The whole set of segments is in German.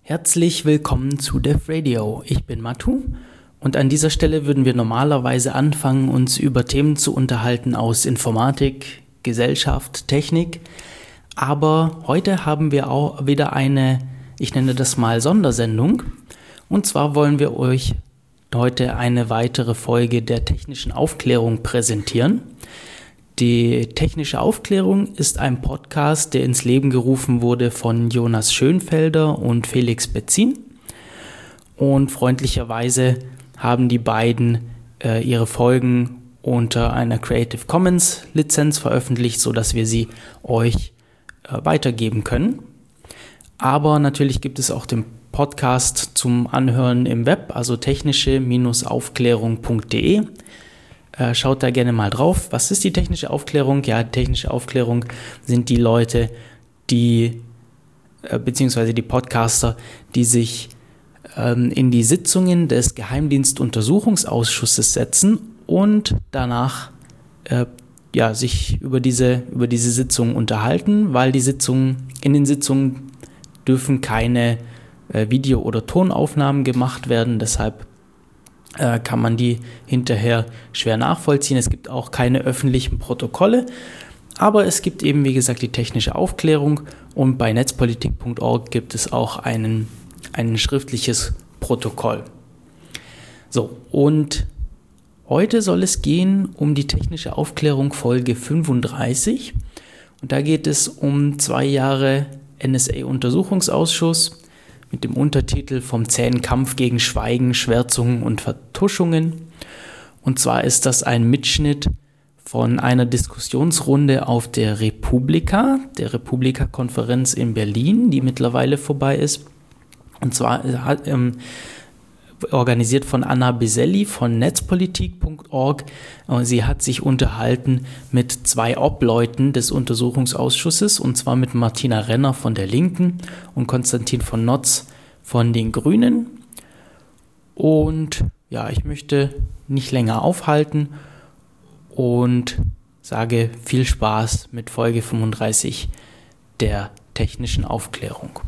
Herzlich willkommen zu Dev Radio. Ich bin Matu und an dieser Stelle würden wir normalerweise anfangen, uns über Themen zu unterhalten aus Informatik, Gesellschaft, Technik. Aber heute haben wir auch wieder eine, ich nenne das mal Sondersendung. Und zwar wollen wir euch heute eine weitere Folge der technischen Aufklärung präsentieren. Die technische Aufklärung ist ein Podcast, der ins Leben gerufen wurde von Jonas Schönfelder und Felix Betzin. Und freundlicherweise haben die beiden ihre Folgen unter einer Creative Commons Lizenz veröffentlicht, sodass wir sie euch weitergeben können. Aber natürlich gibt es auch den Podcast zum Anhören im Web, also technische-aufklärung.de. Schaut da gerne mal drauf. Was ist die technische Aufklärung? Ja, technische Aufklärung sind die Leute, beziehungsweise die Podcaster, die sich in die Sitzungen des Geheimdienstuntersuchungsausschusses setzen und danach sich über diese Sitzungen unterhalten, weil in den Sitzungen dürfen keine Video- oder Tonaufnahmen gemacht werden, deshalb kann man die hinterher schwer nachvollziehen. Es gibt auch keine öffentlichen Protokolle, aber es gibt eben, wie gesagt, die technische Aufklärung und bei netzpolitik.org gibt es auch ein schriftliches Protokoll. So, und heute soll es gehen um die technische Aufklärung Folge 35 und da geht es um 2 Jahre NSA-Untersuchungsausschuss mit dem Untertitel vom zähen Kampf gegen Schweigen, Schwärzungen und Vertuschungen. Und zwar ist das ein Mitschnitt von einer Diskussionsrunde auf der Republika-Konferenz in Berlin, die mittlerweile vorbei ist. Und zwar organisiert von Anna Biselli von netzpolitik.org. Sie hat sich unterhalten mit 2 Obleuten des Untersuchungsausschusses, und zwar mit Martina Renner von der Linken und Konstantin von Notz von den Grünen. Und ja, ich möchte nicht länger aufhalten und sage viel Spaß mit Folge 35 der technischen Aufklärung.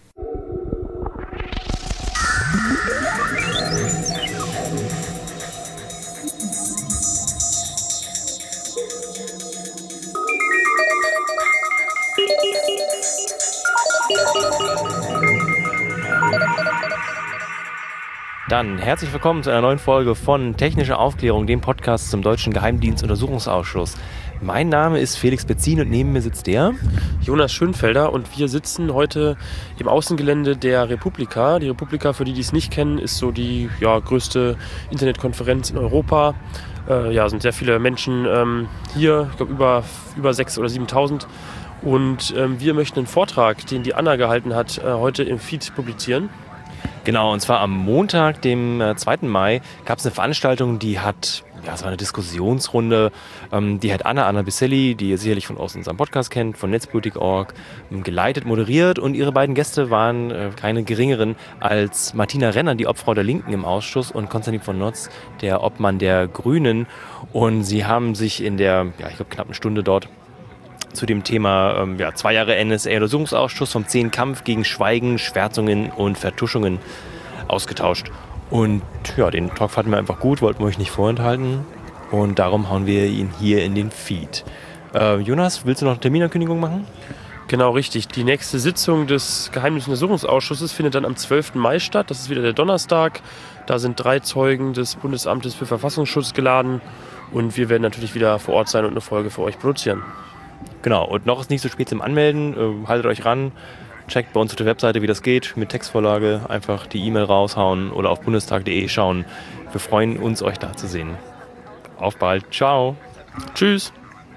Dann herzlich willkommen zu einer neuen Folge von Technische Aufklärung, dem Podcast zum Deutschen Geheimdienstuntersuchungsausschuss. Mein Name ist Felix Betzin und neben mir sitzt der Jonas Schönfelder und wir sitzen heute im Außengelände der Republika. Die Republika, für die es nicht kennen, ist so die größte Internetkonferenz in Europa. Sind sehr viele Menschen hier, ich glaube über 6.000 oder 7.000. Und wir möchten einen Vortrag, den die Anna gehalten hat, heute im Feed publizieren. Genau, und zwar am Montag, dem 2. Mai, gab es eine Veranstaltung, die hat, es war eine Diskussionsrunde, die hat Anna Biselli, die ihr sicherlich von aus unserem Podcast kennt, von netzpolitik.org, geleitet, moderiert, und ihre beiden Gäste waren keine geringeren als Martina Renner, die Obfrau der Linken im Ausschuss, und Konstantin von Notz, der Obmann der Grünen, und sie haben sich in der, knappen Stunde dort zu dem Thema 2 Jahre NSA-Untersuchungsausschuss vom zähen Kampf gegen Schweigen, Schwärzungen und Vertuschungen ausgetauscht. Und den Talk fanden wir einfach gut, wollten wir euch nicht vorenthalten, und darum hauen wir ihn hier in den Feed. Jonas, willst du noch eine Terminankündigung machen? Genau, richtig. Die nächste Sitzung des Geheimdienstuntersuchungsausschusses findet dann am 12. Mai statt. Das ist wieder der Donnerstag. Da sind 3 Zeugen des Bundesamtes für Verfassungsschutz geladen, und wir werden natürlich wieder vor Ort sein und eine Folge für euch produzieren. Genau, und noch ist nicht so spät zum Anmelden. Haltet euch ran, checkt bei uns auf der Webseite, wie das geht. Mit Textvorlage einfach die E-Mail raushauen oder auf bundestag.de schauen. Wir freuen uns, euch da zu sehen. Auf bald. Ciao. Tschüss.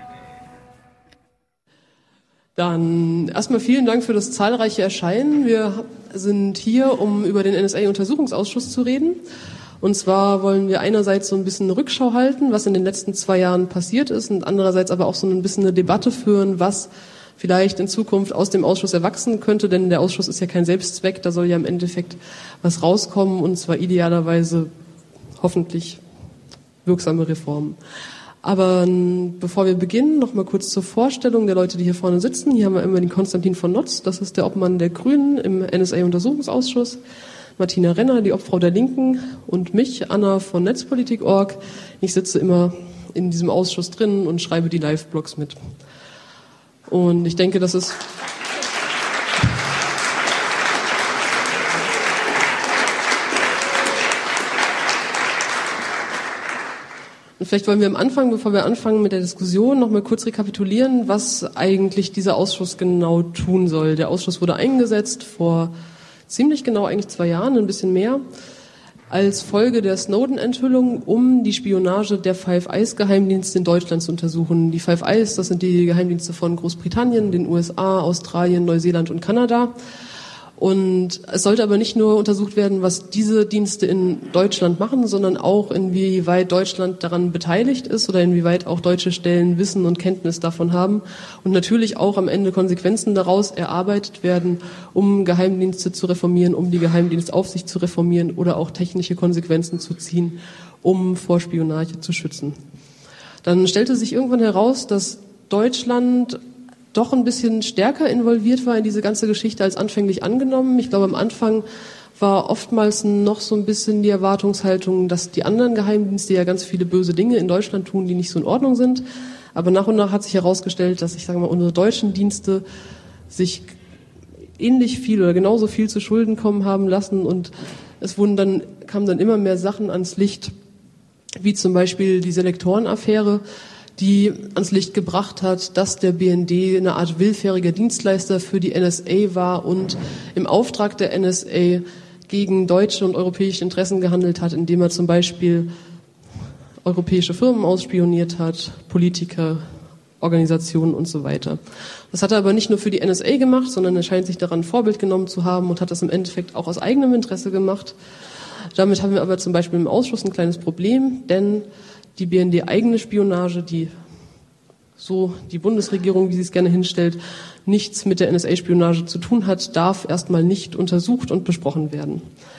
Dann erstmal vielen Dank für das zahlreiche Erscheinen. Wir sind hier, um über den NSA-Untersuchungsausschuss zu reden. Und zwar wollen wir einerseits so ein bisschen eine Rückschau halten, was in den letzten 2 Jahren passiert ist, und andererseits aber auch so ein bisschen eine Debatte führen, was vielleicht in Zukunft aus dem Ausschuss erwachsen könnte, denn der Ausschuss ist ja kein Selbstzweck, da soll ja im Endeffekt was rauskommen, und zwar idealerweise hoffentlich wirksame Reformen. Aber bevor wir beginnen, noch mal kurz zur Vorstellung der Leute, die hier vorne sitzen. Hier haben wir immer den Konstantin von Notz, das ist der Obmann der Grünen im NSA-Untersuchungsausschuss. Martina Renner, die Obfrau der Linken, und mich, Anna von Netzpolitik.org. Ich sitze immer in diesem Ausschuss drin und schreibe die Live-Blogs mit. Und ich denke, das ist... Und vielleicht wollen wir am Anfang, bevor wir anfangen mit der Diskussion, noch mal kurz rekapitulieren, was eigentlich dieser Ausschuss genau tun soll. Der Ausschuss wurde eingesetzt vor ziemlich genau eigentlich 2 Jahren, ein bisschen mehr, als Folge der Snowden-Enthüllung, um die Spionage der Five Eyes-Geheimdienste in Deutschland zu untersuchen. Die Five Eyes, das sind die Geheimdienste von Großbritannien, den USA, Australien, Neuseeland und Kanada. Und es sollte aber nicht nur untersucht werden, was diese Dienste in Deutschland machen, sondern auch, inwieweit Deutschland daran beteiligt ist oder inwieweit auch deutsche Stellen Wissen und Kenntnis davon haben. Und natürlich auch am Ende Konsequenzen daraus erarbeitet werden, um Geheimdienste zu reformieren, um die Geheimdienstaufsicht zu reformieren oder auch technische Konsequenzen zu ziehen, um vor Spionage zu schützen. Dann stellte sich irgendwann heraus, dass Deutschland doch ein bisschen stärker involviert war in diese ganze Geschichte als anfänglich angenommen. Ich glaube, am Anfang war oftmals noch so ein bisschen die Erwartungshaltung, dass die anderen Geheimdienste ja ganz viele böse Dinge in Deutschland tun, die nicht so in Ordnung sind. Aber nach und nach hat sich herausgestellt, dass unsere deutschen Dienste sich ähnlich viel oder genauso viel zu Schulden kommen haben lassen, und es kamen dann immer mehr Sachen ans Licht, wie zum Beispiel die Selektorenaffäre, die ans Licht gebracht hat, dass der BND eine Art willfähriger Dienstleister für die NSA war und im Auftrag der NSA gegen deutsche und europäische Interessen gehandelt hat, indem er zum Beispiel europäische Firmen ausspioniert hat, Politiker, Organisationen und so weiter. Das hat er aber nicht nur für die NSA gemacht, sondern er scheint sich daran Vorbild genommen zu haben und hat das im Endeffekt auch aus eigenem Interesse gemacht. Damit haben wir aber zum Beispiel im Ausschuss ein kleines Problem, denn die BND-eigene Spionage, die Bundesregierung, wie sie es gerne hinstellt, nichts mit der NSA-Spionage zu tun hat, darf erstmal nicht untersucht und besprochen werden.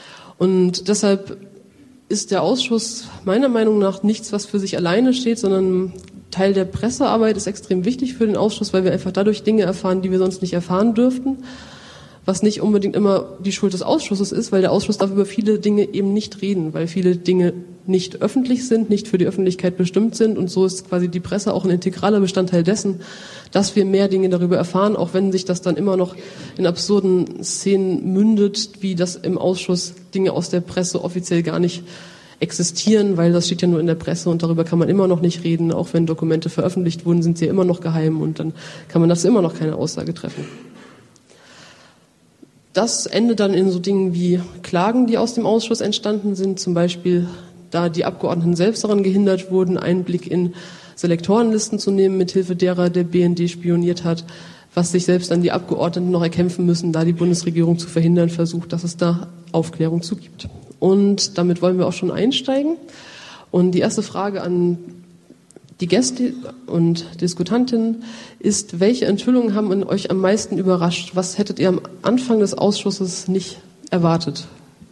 Und deshalb ist der Ausschuss meiner Meinung nach nichts, was für sich alleine steht, sondern Teil der Pressearbeit ist extrem wichtig für den Ausschuss, weil wir einfach dadurch Dinge erfahren, die wir sonst nicht erfahren dürften. Was nicht unbedingt immer die Schuld des Ausschusses ist, weil der Ausschuss darf über viele Dinge eben nicht reden, weil viele Dinge nicht öffentlich sind, nicht für die Öffentlichkeit bestimmt sind, und so ist quasi die Presse auch ein integraler Bestandteil dessen, dass wir mehr Dinge darüber erfahren, auch wenn sich das dann immer noch in absurden Szenen mündet, wie das im Ausschuss Dinge aus der Presse offiziell gar nicht existieren, weil das steht ja nur in der Presse und darüber kann man immer noch nicht reden, auch wenn Dokumente veröffentlicht wurden, sind sie ja immer noch geheim und dann kann man dazu immer noch keine Aussage treffen. Das endet dann in so Dingen wie Klagen, die aus dem Ausschuss entstanden sind, zum Beispiel, da die Abgeordneten selbst daran gehindert wurden, Einblick in Selektorenlisten zu nehmen, mithilfe derer der BND spioniert hat, was sich selbst dann die Abgeordneten noch erkämpfen müssen, da die Bundesregierung zu verhindern versucht, dass es da Aufklärung zu gibt. Und damit wollen wir auch schon einsteigen. Und die erste Frage an die Gäste und Diskutantinnen ist, welche Enthüllungen haben euch am meisten überrascht? Was hättet ihr am Anfang des Ausschusses nicht erwartet?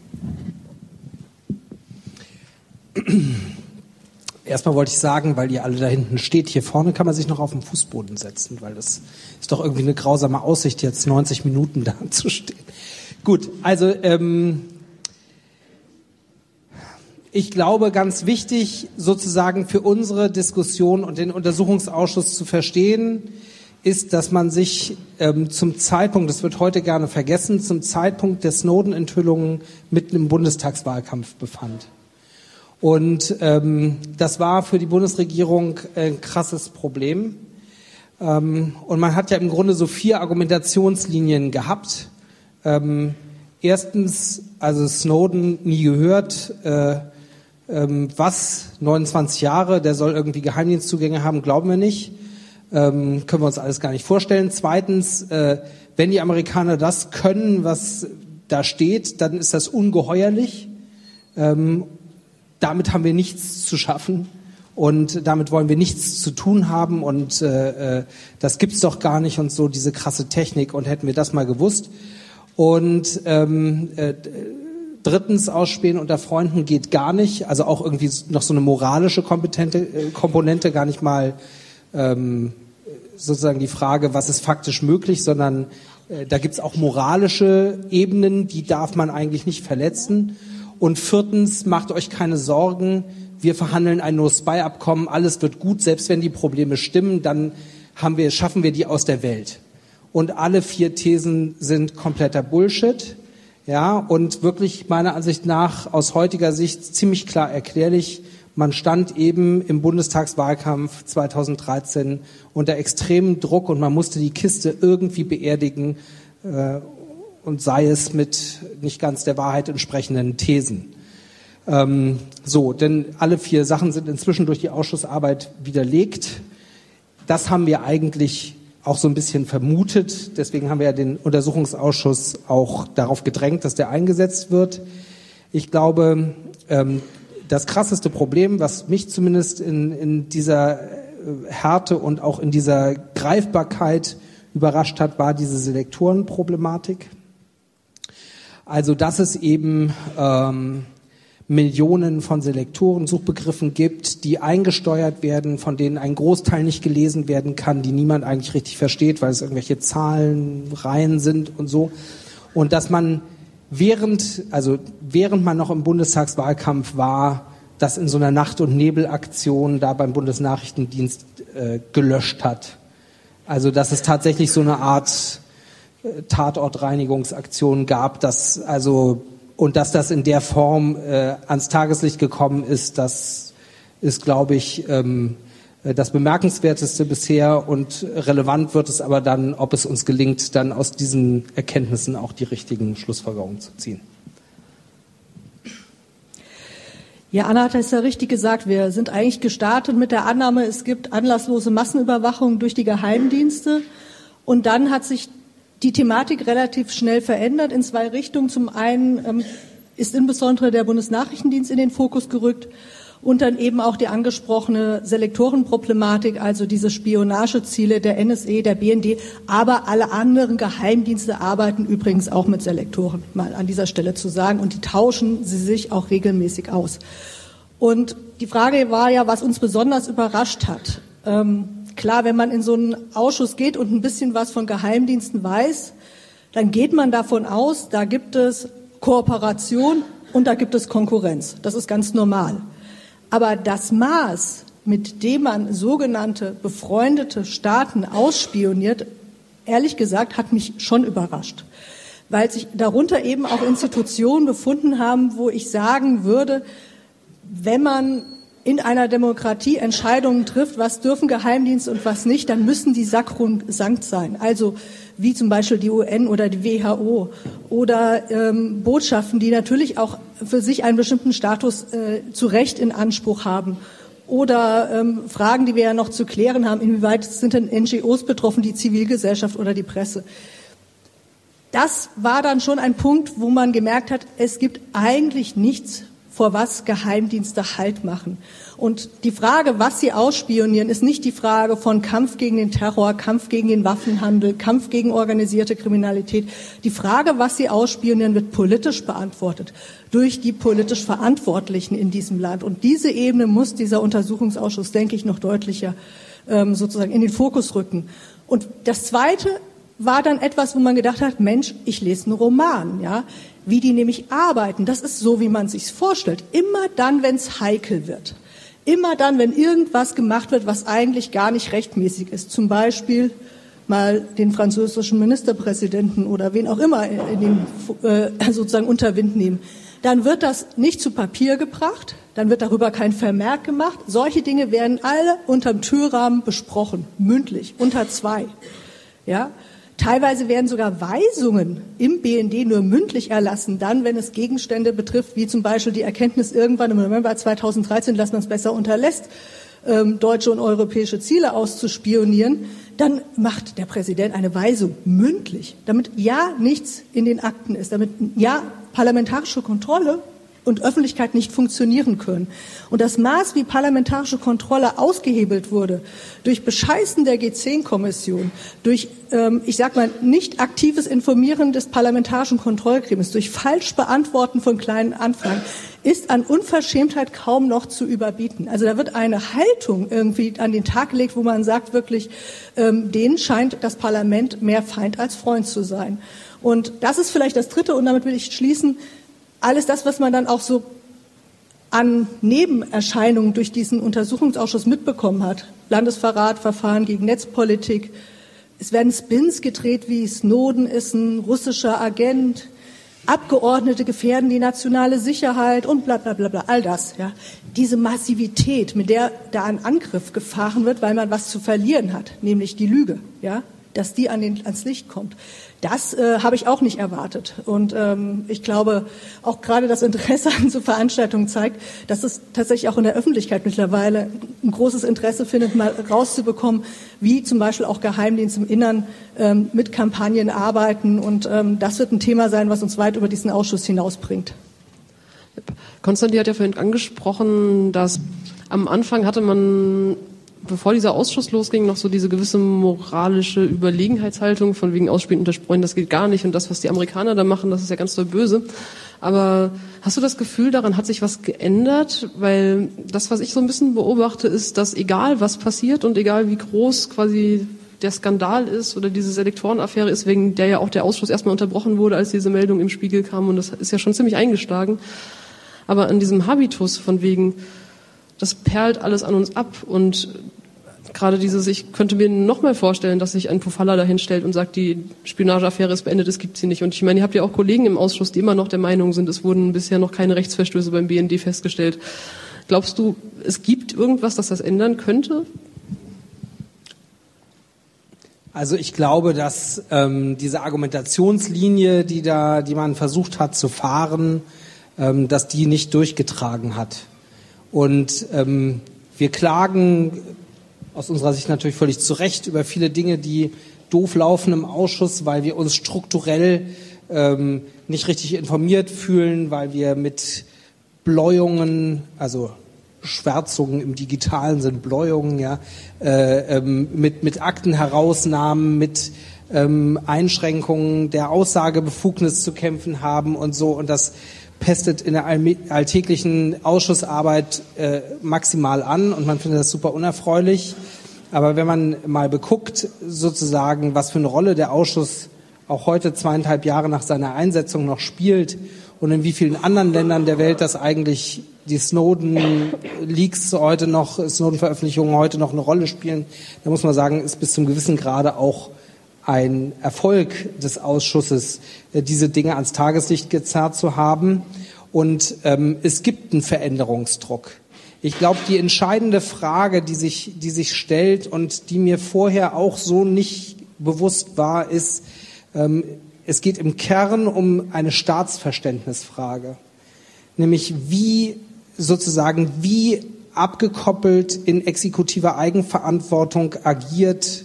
Erstmal wollte ich sagen, weil ihr alle da hinten steht, hier vorne kann man sich noch auf den Fußboden setzen, weil das ist doch irgendwie eine grausame Aussicht, jetzt 90 Minuten da zu stehen. Gut, also ich glaube, ganz wichtig sozusagen für unsere Diskussion und den Untersuchungsausschuss zu verstehen, ist, dass man sich zum Zeitpunkt, das wird heute gerne vergessen, zum Zeitpunkt der Snowden-Enthüllungen mitten im Bundestagswahlkampf befand. Und das war für die Bundesregierung ein krasses Problem. Und man hat ja im Grunde so 4 Argumentationslinien gehabt. Erstens, also Snowden nie gehört, was, 29 Jahre, der soll irgendwie Geheimdienstzugänge haben, glauben wir nicht. Können wir uns alles gar nicht vorstellen. Zweitens, wenn die Amerikaner das können, was da steht, dann ist das ungeheuerlich. Damit haben wir nichts zu schaffen und damit wollen wir nichts zu tun haben und das gibt's doch gar nicht und so, diese krasse Technik, und hätten wir das mal gewusst. Und Drittens, Ausspähen unter Freunden geht gar nicht. Also auch irgendwie noch so eine moralische Komponente, gar nicht mal sozusagen die Frage, was ist faktisch möglich, sondern da gibt's auch moralische Ebenen, die darf man eigentlich nicht verletzen. Und viertens, macht euch keine Sorgen, wir verhandeln ein No-Spy-Abkommen, alles wird gut, selbst wenn die Probleme stimmen, dann schaffen wir die aus der Welt. Und alle 4 Thesen sind kompletter Bullshit. Ja, und wirklich meiner Ansicht nach aus heutiger Sicht ziemlich klar erklärlich, man stand eben im Bundestagswahlkampf 2013 unter extremem Druck und man musste die Kiste irgendwie beerdigen und sei es mit nicht ganz der Wahrheit entsprechenden Thesen. Denn alle 4 Sachen sind inzwischen durch die Ausschussarbeit widerlegt. Das haben wir eigentlich auch so ein bisschen vermutet. Deswegen haben wir ja den Untersuchungsausschuss auch darauf gedrängt, dass der eingesetzt wird. Ich glaube, das krasseste Problem, was mich zumindest in dieser Härte und auch in dieser Greifbarkeit überrascht hat, war diese Selektorenproblematik. Also, dass es eben Millionen von Selektoren, Suchbegriffen gibt, die eingesteuert werden, von denen ein Großteil nicht gelesen werden kann, die niemand eigentlich richtig versteht, weil es irgendwelche Zahlenreihen sind und so. Und dass man während man noch im Bundestagswahlkampf war, das in so einer Nacht- und Nebelaktion da beim Bundesnachrichtendienst gelöscht hat. Also dass es tatsächlich so eine Art Tatortreinigungsaktion gab, und dass das in der Form ans Tageslicht gekommen ist, das ist, glaube ich, das Bemerkenswerteste bisher, und relevant wird es aber dann, ob es uns gelingt, dann aus diesen Erkenntnissen auch die richtigen Schlussfolgerungen zu ziehen. Ja, Anna hat es ja richtig gesagt. Wir sind eigentlich gestartet mit der Annahme, es gibt anlasslose Massenüberwachung durch die Geheimdienste. Und dann hat sich die Thematik relativ schnell verändert in 2 Richtungen. Zum einen ist insbesondere der Bundesnachrichtendienst in den Fokus gerückt und dann eben auch die angesprochene Selektorenproblematik, also diese Spionageziele der NSA, der BND, aber alle anderen Geheimdienste arbeiten übrigens auch mit Selektoren, mal an dieser Stelle zu sagen, und die tauschen sie sich auch regelmäßig aus. Und die Frage war ja, was uns besonders überrascht hat. Klar, wenn man in so einen Ausschuss geht und ein bisschen was von Geheimdiensten weiß, dann geht man davon aus, da gibt es Kooperation und da gibt es Konkurrenz. Das ist ganz normal. Aber das Maß, mit dem man sogenannte befreundete Staaten ausspioniert, ehrlich gesagt, hat mich schon überrascht. Weil sich darunter eben auch Institutionen befunden haben, wo ich sagen würde, wenn man in einer Demokratie Entscheidungen trifft, was dürfen Geheimdienste und was nicht, dann müssen die sakrosankt sein. Also wie zum Beispiel die UN oder die WHO oder Botschaften, die natürlich auch für sich einen bestimmten Status zu Recht in Anspruch haben. Oder Fragen, die wir ja noch zu klären haben, inwieweit sind denn NGOs betroffen, die Zivilgesellschaft oder die Presse. Das war dann schon ein Punkt, wo man gemerkt hat, es gibt eigentlich nichts, vor was Geheimdienste Halt machen. Und die Frage, was sie ausspionieren, ist nicht die Frage von Kampf gegen den Terror, Kampf gegen den Waffenhandel, Kampf gegen organisierte Kriminalität. Die Frage, was sie ausspionieren, wird politisch beantwortet durch die politisch Verantwortlichen in diesem Land. Und diese Ebene muss dieser Untersuchungsausschuss, denke ich, noch deutlicher sozusagen in den Fokus rücken. Und das Zweite war dann etwas, wo man gedacht hat, Mensch, ich lese einen Roman, ja. Wie die nämlich arbeiten, das ist so, wie man sich's vorstellt. Immer dann, wenn es heikel wird. Immer dann, wenn irgendwas gemacht wird, was eigentlich gar nicht rechtmäßig ist. Zum Beispiel mal den französischen Ministerpräsidenten oder wen auch immer sozusagen unter Wind nehmen. Dann wird das nicht zu Papier gebracht, dann wird darüber kein Vermerk gemacht. Solche Dinge werden alle unterm Türrahmen besprochen, mündlich, unter 2. Ja? Teilweise werden sogar Weisungen im BND nur mündlich erlassen, dann, wenn es Gegenstände betrifft, wie zum Beispiel die Erkenntnis irgendwann im November 2013, dass man es besser unterlässt, deutsche und europäische Ziele auszuspionieren. Dann macht der Präsident eine Weisung mündlich, damit ja nichts in den Akten ist, damit ja parlamentarische Kontrolle und Öffentlichkeit nicht funktionieren können. Und das Maß, wie parlamentarische Kontrolle ausgehebelt wurde, durch Bescheißen der G10-Kommission, durch, nicht aktives Informieren des parlamentarischen Kontrollgremiums, durch Falschbeantworten von kleinen Anfragen, ist an Unverschämtheit kaum noch zu überbieten. Also da wird eine Haltung irgendwie an den Tag gelegt, wo man sagt wirklich, denen scheint das Parlament mehr Feind als Freund zu sein. Und das ist vielleicht das Dritte, und damit will ich schließen. Alles das, was man dann auch so an Nebenerscheinungen durch diesen Untersuchungsausschuss mitbekommen hat. Landesverrat, Verfahren gegen Netzpolitik. Es werden Spins gedreht, wie Snowden ist ein russischer Agent. Abgeordnete gefährden die nationale Sicherheit und bla bla bla bla, all das. Ja. Diese Massivität, mit der da ein Angriff gefahren wird, weil man was zu verlieren hat, nämlich die Lüge, ja, dass die ans Licht kommt. Das habe ich auch nicht erwartet. Und ich glaube, auch gerade das Interesse an so Veranstaltungen zeigt, dass es tatsächlich auch in der Öffentlichkeit mittlerweile ein großes Interesse findet, mal rauszubekommen, wie zum Beispiel auch Geheimdienste im Innern mit Kampagnen arbeiten. Und das wird ein Thema sein, was uns weit über diesen Ausschuss hinausbringt. Konstantin hat ja vorhin angesprochen, dass am Anfang hatte man, bevor dieser Ausschuss losging, noch so diese gewisse moralische Überlegenheitshaltung von wegen Ausspielen unter Freunden, das geht gar nicht, und das, was die Amerikaner da machen, das ist ja ganz doll böse. Aber hast du das Gefühl, daran hat sich was geändert? Weil das, was ich so ein bisschen beobachte, ist, dass egal was passiert und egal wie groß quasi der Skandal ist oder diese Selektorenaffäre ist, wegen der ja auch der Ausschuss erstmal unterbrochen wurde, als diese Meldung im Spiegel kam, und das ist ja schon ziemlich eingeschlagen. Aber an diesem Habitus von wegen, das perlt alles an uns ab, und gerade dieses, ich könnte mir noch mal vorstellen, dass sich ein Pofalla dahin stellt und sagt, die Spionageaffäre ist beendet, es gibt sie nicht. Und ich meine, ihr habt ja auch Kollegen im Ausschuss, die immer noch der Meinung sind, es wurden bisher noch keine Rechtsverstöße beim BND festgestellt. Glaubst du, es gibt irgendwas, das das ändern könnte? Also ich glaube, dass diese Argumentationslinie, die man versucht hat zu fahren, dass die nicht durchgetragen hat. Und wir klagen aus unserer Sicht natürlich völlig zu Recht über viele Dinge, die doof laufen im Ausschuss, weil wir uns strukturell nicht richtig informiert fühlen, weil wir mit Bläuungen, also Schwärzungen im Digitalen sind Bläuungen, ja, mit Aktenherausnahmen, mit Einschränkungen der Aussagebefugnis zu kämpfen haben und so, und das pestet in der alltäglichen Ausschussarbeit maximal an, und man findet das super unerfreulich. Aber wenn man mal beguckt, sozusagen, was für eine Rolle der Ausschuss auch heute 2,5 Jahre nach seiner Einsetzung noch spielt und in wie vielen anderen Ländern der Welt das eigentlich die Snowden-Leaks heute noch, Snowden-Veröffentlichungen heute noch eine Rolle spielen, da muss man sagen, ist bis zum gewissen Grade auch ein Erfolg des Ausschusses, diese Dinge ans Tageslicht gezerrt zu haben. Und es gibt einen Veränderungsdruck. Ich glaube, die entscheidende Frage, die sich stellt und die mir vorher auch so nicht bewusst war, ist, es geht im Kern um eine Staatsverständnisfrage. Nämlich wie abgekoppelt in exekutiver Eigenverantwortung agiert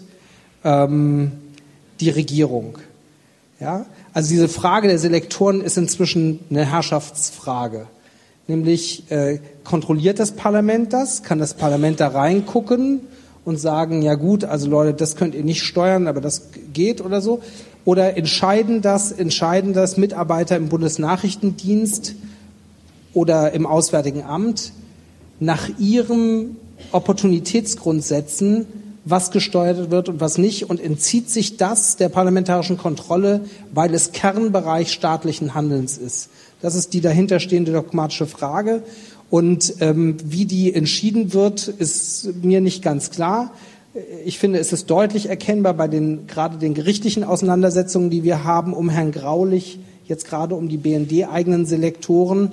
die Regierung. Ja? Also diese Frage der Selektoren ist inzwischen eine Herrschaftsfrage. Nämlich, kontrolliert das Parlament das? Kann das Parlament da reingucken und sagen, ja gut, also Leute, das könnt ihr nicht steuern, aber das geht oder so? Oder entscheiden das Mitarbeiter im Bundesnachrichtendienst oder im Auswärtigen Amt nach ihren Opportunitätsgrundsätzen, was gesteuert wird und was nicht, und entzieht sich das der parlamentarischen Kontrolle, weil es Kernbereich staatlichen Handelns ist? Das ist die dahinterstehende dogmatische Frage. Und wie die entschieden wird, ist mir nicht ganz klar. Ich finde, es ist deutlich erkennbar bei gerade den gerichtlichen Auseinandersetzungen, die wir haben um Herrn Graulich, jetzt gerade um die BND-eigenen Selektoren,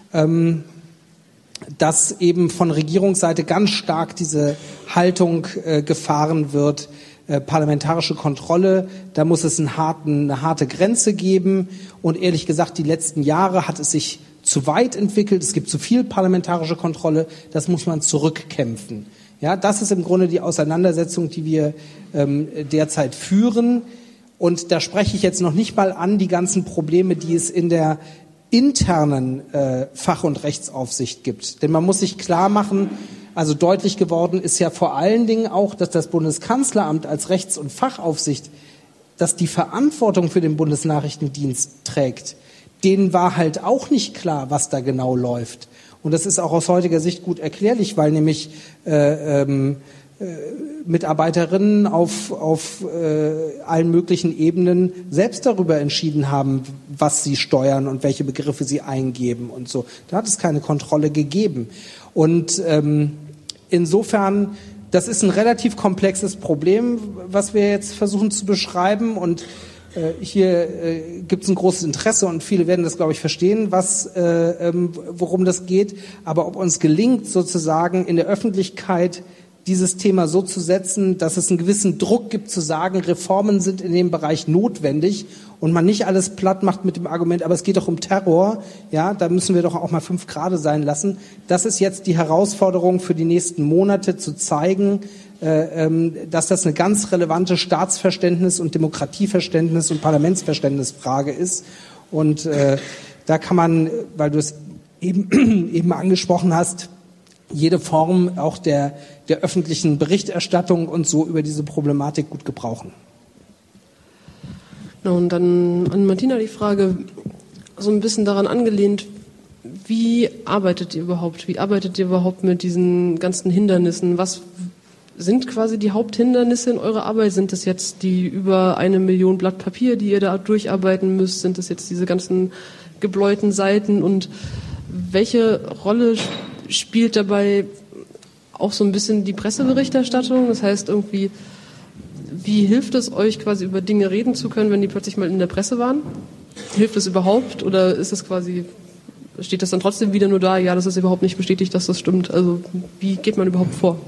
dass eben von Regierungsseite ganz stark diese Haltung gefahren wird, parlamentarische Kontrolle, da muss es eine harte Grenze geben, und ehrlich gesagt, die letzten Jahre hat es sich zu weit entwickelt, es gibt zu viel parlamentarische Kontrolle, das muss man zurückkämpfen. Ja, das ist im Grunde die Auseinandersetzung, die wir derzeit führen, und da spreche ich jetzt noch nicht mal an die ganzen Probleme, die es in der internen Fach- und Rechtsaufsicht gibt. Denn man muss sich klar machen, also deutlich geworden ist ja vor allen Dingen auch, dass das Bundeskanzleramt als Rechts- und Fachaufsicht, dass die Verantwortung für den Bundesnachrichtendienst trägt, denen war halt auch nicht klar, was da genau läuft. Und das ist auch aus heutiger Sicht gut erklärlich, weil nämlich Mitarbeiterinnen auf allen möglichen Ebenen selbst darüber entschieden haben, was sie steuern und welche Begriffe sie eingeben und so. Da hat es keine Kontrolle gegeben. Und insofern, das ist ein relativ komplexes Problem, was wir jetzt versuchen zu beschreiben. Und hier gibt es ein großes Interesse und viele werden das, glaube ich, verstehen, worum das geht. Aber ob uns gelingt, sozusagen in der Öffentlichkeit dieses Thema so zu setzen, dass es einen gewissen Druck gibt, zu sagen, Reformen sind in dem Bereich notwendig und man nicht alles platt macht mit dem Argument, aber es geht doch um Terror, ja, da müssen wir doch auch mal 5 Grad sein lassen. Das ist jetzt die Herausforderung für die nächsten Monate, zu zeigen, dass das eine ganz relevante Staatsverständnis- und Demokratieverständnis- und Parlamentsverständnisfrage ist. Und da kann man, weil du es eben angesprochen hast, jede Form auch der öffentlichen Berichterstattung und so über diese Problematik gut gebrauchen. Und dann an Martina die Frage, so ein bisschen daran angelehnt, wie arbeitet ihr überhaupt? Wie arbeitet ihr überhaupt mit diesen ganzen Hindernissen? Was sind quasi die Haupthindernisse in eurer Arbeit? Sind das jetzt die über 1 Million Blatt Papier, die ihr da durcharbeiten müsst? Sind das jetzt diese ganzen gebläuten Seiten? Und welche Rolle spielt dabei auch so ein bisschen die Presseberichterstattung? Das heißt irgendwie, wie hilft es euch quasi über Dinge reden zu können, wenn die plötzlich mal in der Presse waren? Hilft es überhaupt oder ist es quasi, steht das dann trotzdem wieder nur da, ja, das ist überhaupt nicht bestätigt, dass das stimmt? Also wie geht man überhaupt vor?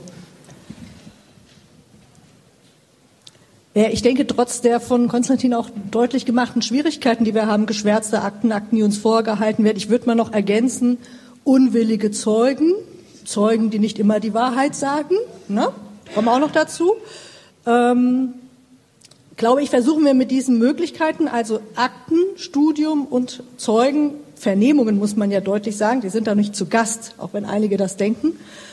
Ja, ich denke, trotz der von Konstantin auch deutlich gemachten Schwierigkeiten, die wir haben, geschwärzte Akten, die uns vorgehalten werden, ich würde mal noch ergänzen, unwillige Zeugen, die nicht immer die Wahrheit sagen, ne? Kommen auch noch dazu. Glaube ich, versuchen wir mit diesen Möglichkeiten, also Akten, Studium und Zeugen, Vernehmungen muss man ja deutlich sagen, die sind da nicht zu Gast, auch wenn einige das denken,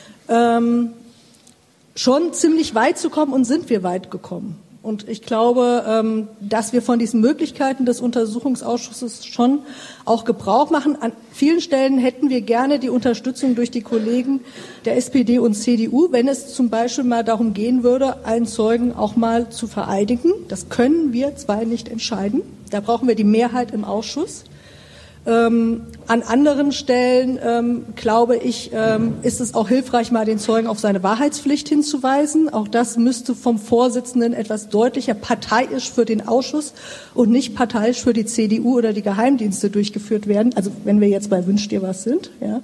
schon ziemlich weit zu kommen und sind wir weit gekommen. Und ich glaube, dass wir von diesen Möglichkeiten des Untersuchungsausschusses schon auch Gebrauch machen. An vielen Stellen hätten wir gerne die Unterstützung durch die Kollegen der SPD und CDU, wenn es zum Beispiel mal darum gehen würde, einen Zeugen auch mal zu vereidigen. Das können wir zwei nicht entscheiden. Da brauchen wir die Mehrheit im Ausschuss. An anderen Stellen, glaube ich, ist es auch hilfreich, mal den Zeugen auf seine Wahrheitspflicht hinzuweisen. Auch das müsste vom Vorsitzenden etwas deutlicher parteiisch für den Ausschuss und nicht parteiisch für die CDU oder die Geheimdienste durchgeführt werden. Also wenn wir jetzt bei Wünsch dir was sind. Ja.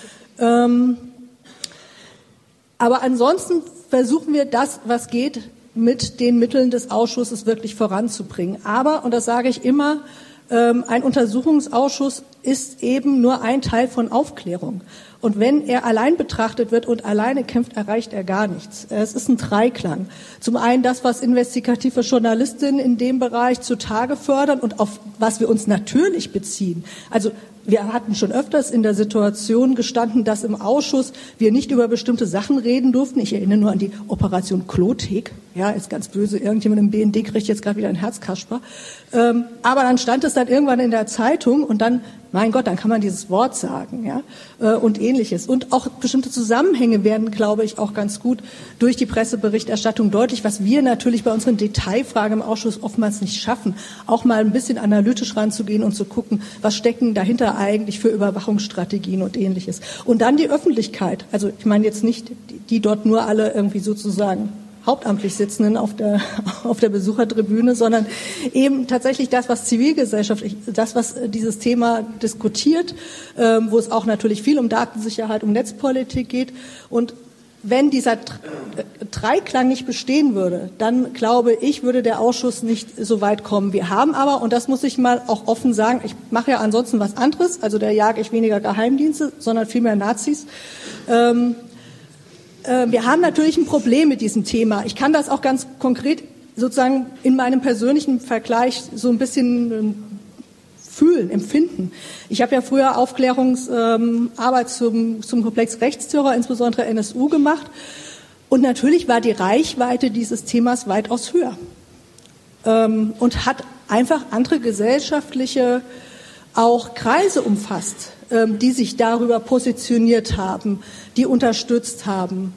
Aber ansonsten versuchen wir das, was geht, mit den Mitteln des Ausschusses wirklich voranzubringen. Aber, und das sage ich immer, ein Untersuchungsausschuss ist eben nur ein Teil von Aufklärung. Und wenn er allein betrachtet wird und alleine kämpft, erreicht er gar nichts. Es ist ein Dreiklang. Zum einen das, was investigative Journalistinnen in dem Bereich zutage fördern und auf was wir uns natürlich beziehen. Also wir hatten schon öfters in der Situation gestanden, dass im Ausschuss wir nicht über bestimmte Sachen reden durften. Ich erinnere nur an die Operation Klothek. Ja, ist ganz böse. Irgendjemand im BND kriegt jetzt gerade wieder ein Herzkasper. Aber dann stand es dann irgendwann in der Zeitung und dann, mein Gott, dann kann man dieses Wort sagen, ja, und Ähnliches. Und auch bestimmte Zusammenhänge werden, glaube ich, auch ganz gut durch die Presseberichterstattung deutlich, was wir natürlich bei unseren Detailfragen im Ausschuss oftmals nicht schaffen, auch mal ein bisschen analytisch ranzugehen und zu gucken, was stecken dahinter eigentlich für Überwachungsstrategien und Ähnliches. Und dann die Öffentlichkeit. Also ich meine jetzt nicht, die dort nur alle irgendwie sozusagen hauptamtlich Sitzenden auf der Besuchertribüne, sondern eben tatsächlich das, was zivilgesellschaftlich, das, was dieses Thema diskutiert, wo es auch natürlich viel um Datensicherheit, um Netzpolitik geht. Und wenn dieser Dreiklang nicht bestehen würde, dann glaube ich, würde der Ausschuss nicht so weit kommen. Wir haben aber, und das muss ich mal auch offen sagen, ich mache ja ansonsten was anderes, also da jage ich weniger Geheimdienste, sondern viel mehr Nazis. Wir haben natürlich ein Problem mit diesem Thema. Ich kann das auch ganz konkret sozusagen in meinem persönlichen Vergleich so ein bisschen fühlen, empfinden. Ich habe ja früher Aufklärungsarbeit zum Komplex Rechtsterror, insbesondere NSU, gemacht. Und natürlich war die Reichweite dieses Themas weitaus höher und hat einfach andere gesellschaftliche auch Kreise umfasst, die sich darüber positioniert haben, die unterstützt haben.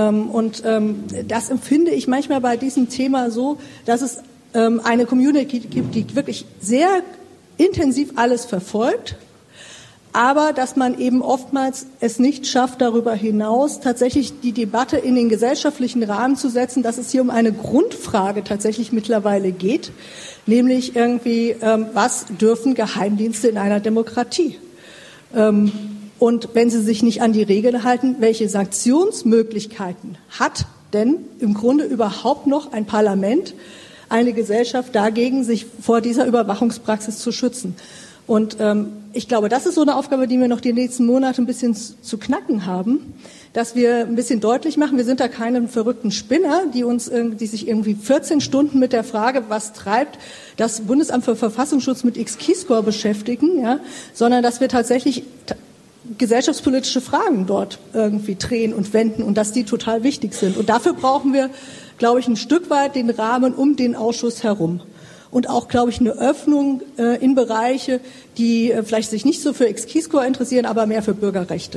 Das empfinde ich manchmal bei diesem Thema so, dass es eine Community gibt, die wirklich sehr intensiv alles verfolgt, aber dass man eben oftmals es nicht schafft, darüber hinaus tatsächlich die Debatte in den gesellschaftlichen Rahmen zu setzen, dass es hier um eine Grundfrage tatsächlich mittlerweile geht, nämlich irgendwie, was dürfen Geheimdienste in einer Demokratie? Und wenn sie sich nicht an die Regeln halten, welche Sanktionsmöglichkeiten hat denn im Grunde überhaupt noch ein Parlament, eine Gesellschaft dagegen, sich vor dieser Überwachungspraxis zu schützen? Und ich glaube, das ist so eine Aufgabe, die wir noch die nächsten Monate ein bisschen zu knacken haben, dass wir ein bisschen deutlich machen, wir sind da keine verrückten Spinner, die sich irgendwie 14 Stunden mit der Frage, was treibt das Bundesamt für Verfassungsschutz mit X-Keyscore beschäftigen, ja, sondern dass wir tatsächlich gesellschaftspolitische Fragen dort irgendwie drehen und wenden und dass die total wichtig sind. Und dafür brauchen wir, glaube ich, ein Stück weit den Rahmen um den Ausschuss herum. Und auch, glaube ich, eine Öffnung in Bereiche, die vielleicht sich nicht so für X-Keyscore interessieren, aber mehr für Bürgerrechte.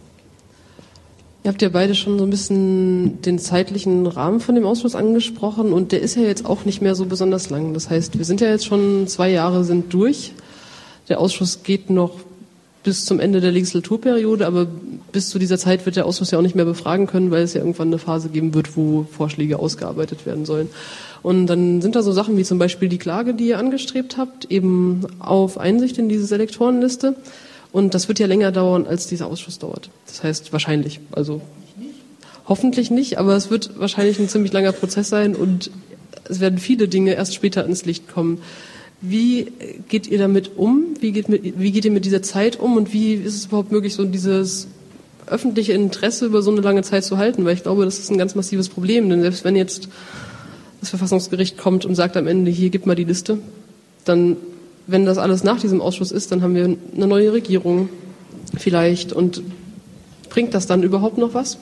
Ihr habt ja beide schon so ein bisschen den zeitlichen Rahmen von dem Ausschuss angesprochen und der ist ja jetzt auch nicht mehr so besonders lang. Das heißt, wir sind ja jetzt schon 2 Jahre sind durch. Der Ausschuss geht noch bis zum Ende der Legislaturperiode, aber bis zu dieser Zeit wird der Ausschuss ja auch nicht mehr befragen können, weil es ja irgendwann eine Phase geben wird, wo Vorschläge ausgearbeitet werden sollen. Und dann sind da so Sachen wie zum Beispiel die Klage, die ihr angestrebt habt, eben auf Einsicht in diese Selektorenliste. Und das wird ja länger dauern, als dieser Ausschuss dauert. Das heißt wahrscheinlich, also hoffentlich nicht, aber es wird wahrscheinlich ein ziemlich langer Prozess sein und es werden viele Dinge erst später ins Licht kommen. Wie geht ihr damit um? Wie geht ihr mit dieser Zeit um? Und wie ist es überhaupt möglich, so dieses öffentliche Interesse über so eine lange Zeit zu halten? Weil ich glaube, das ist ein ganz massives Problem. Denn selbst wenn jetzt das Verfassungsgericht kommt und sagt am Ende, hier, gib mal die Liste, dann, wenn das alles nach diesem Ausschuss ist, dann haben wir eine neue Regierung vielleicht. Und bringt das dann überhaupt noch was?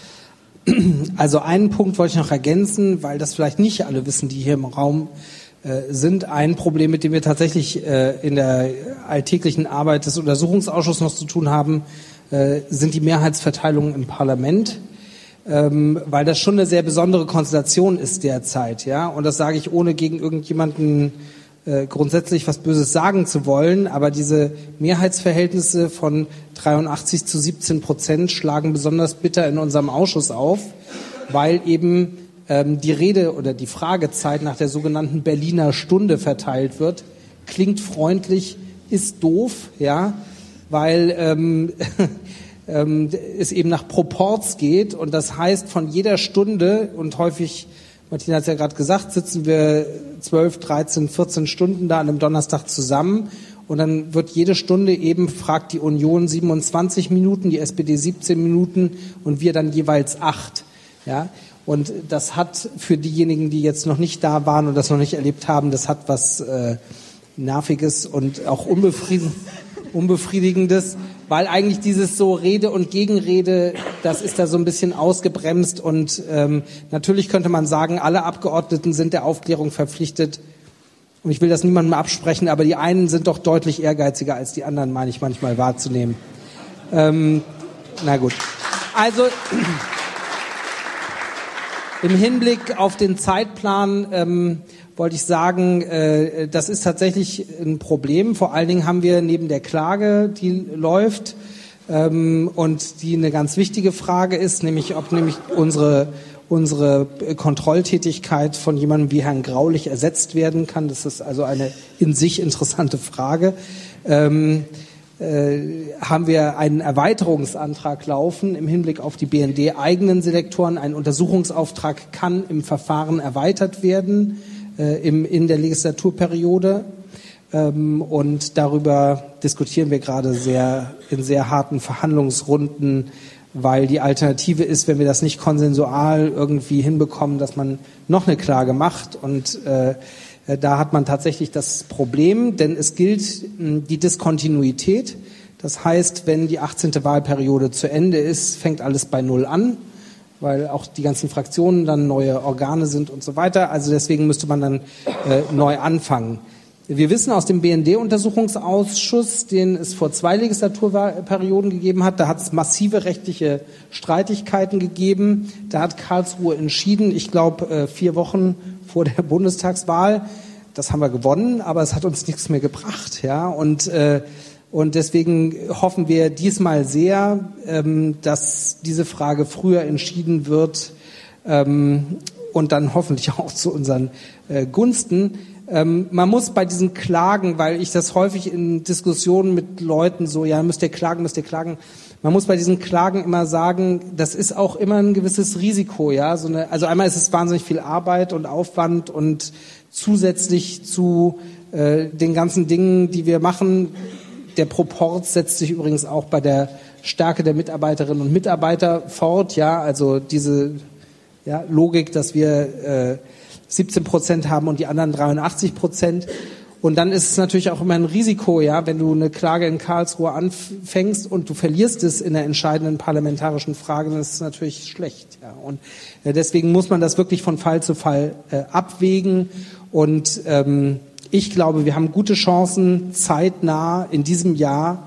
Also einen Punkt wollte ich noch ergänzen, weil das vielleicht nicht alle wissen, die hier im Raum sind. Ein Problem, mit dem wir tatsächlich in der alltäglichen Arbeit des Untersuchungsausschusses noch zu tun haben, sind die Mehrheitsverteilungen im Parlament, weil das schon eine sehr besondere Konstellation ist derzeit, ja. Und das sage ich, ohne gegen irgendjemanden grundsätzlich was Böses sagen zu wollen, aber diese Mehrheitsverhältnisse von 83-17% schlagen besonders bitter in unserem Ausschuss auf, weil eben die Rede oder die Fragezeit nach der sogenannten Berliner Stunde verteilt wird. Klingt freundlich, ist doof, ja, weil es eben nach Proports geht und das heißt, von jeder Stunde und häufig, Martina hat es ja gerade gesagt, sitzen wir 12, 13, 14 Stunden da an einem Donnerstag zusammen und dann wird jede Stunde eben, fragt die Union 27 Minuten, die SPD 17 Minuten und wir dann jeweils 8, ja. Und das hat für diejenigen, die jetzt noch nicht da waren und das noch nicht erlebt haben, das hat was Nerviges und auch Unbefriedigendes, weil eigentlich dieses so Rede und Gegenrede, das ist da so ein bisschen ausgebremst und natürlich könnte man sagen, alle Abgeordneten sind der Aufklärung verpflichtet und ich will das niemandem absprechen, aber die einen sind doch deutlich ehrgeiziger als die anderen, meine ich manchmal wahrzunehmen. Na gut, also im Hinblick auf den Zeitplan wollte ich sagen, das ist tatsächlich ein Problem. Vor allen Dingen haben wir neben der Klage, die läuft und die eine ganz wichtige Frage ist, nämlich ob unsere Kontrolltätigkeit von jemandem wie Herrn Graulich ersetzt werden kann. Das ist also eine in sich interessante Frage. Haben wir einen Erweiterungsantrag laufen im Hinblick auf die BND-eigenen Selektoren. Ein Untersuchungsauftrag kann im Verfahren erweitert werden in der Legislaturperiode. Und darüber diskutieren wir gerade in sehr harten Verhandlungsrunden, weil die Alternative ist, wenn wir das nicht konsensual irgendwie hinbekommen, dass man noch eine Klage macht und Da hat man tatsächlich das Problem, denn es gilt die Diskontinuität. Das heißt, wenn die 18. Wahlperiode zu Ende ist, fängt alles bei Null an, weil auch die ganzen Fraktionen dann neue Organe sind und so weiter. Also deswegen müsste man dann neu anfangen. Wir wissen aus dem BND-Untersuchungsausschuss, den es vor 2 Legislaturperioden gegeben hat, da hat es massive rechtliche Streitigkeiten gegeben. Da hat Karlsruhe entschieden, ich glaube 4 Wochen vor der Bundestagswahl. Das haben wir gewonnen, aber es hat uns nichts mehr gebracht. Ja? Und deswegen hoffen wir diesmal sehr, dass diese Frage früher entschieden wird und dann hoffentlich auch zu unseren Gunsten. Man muss bei diesen Klagen, weil ich das häufig in Diskussionen mit Leuten so, ja, müsst ihr klagen. Man muss bei diesen Klagen immer sagen, das ist auch immer ein gewisses Risiko, ja. Also einmal ist es wahnsinnig viel Arbeit und Aufwand und zusätzlich zu den ganzen Dingen, die wir machen. Der Proport setzt sich übrigens auch bei der Stärke der Mitarbeiterinnen und Mitarbeiter fort, ja. Also diese Logik, dass wir 17% haben und die anderen 83%. Und dann ist es natürlich auch immer ein Risiko, ja, wenn du eine Klage in Karlsruhe anfängst und du verlierst es in der entscheidenden parlamentarischen Frage, dann ist es natürlich schlecht. Ja. Und deswegen muss man das wirklich von Fall zu Fall abwägen. Und ich glaube, wir haben gute Chancen, zeitnah in diesem Jahr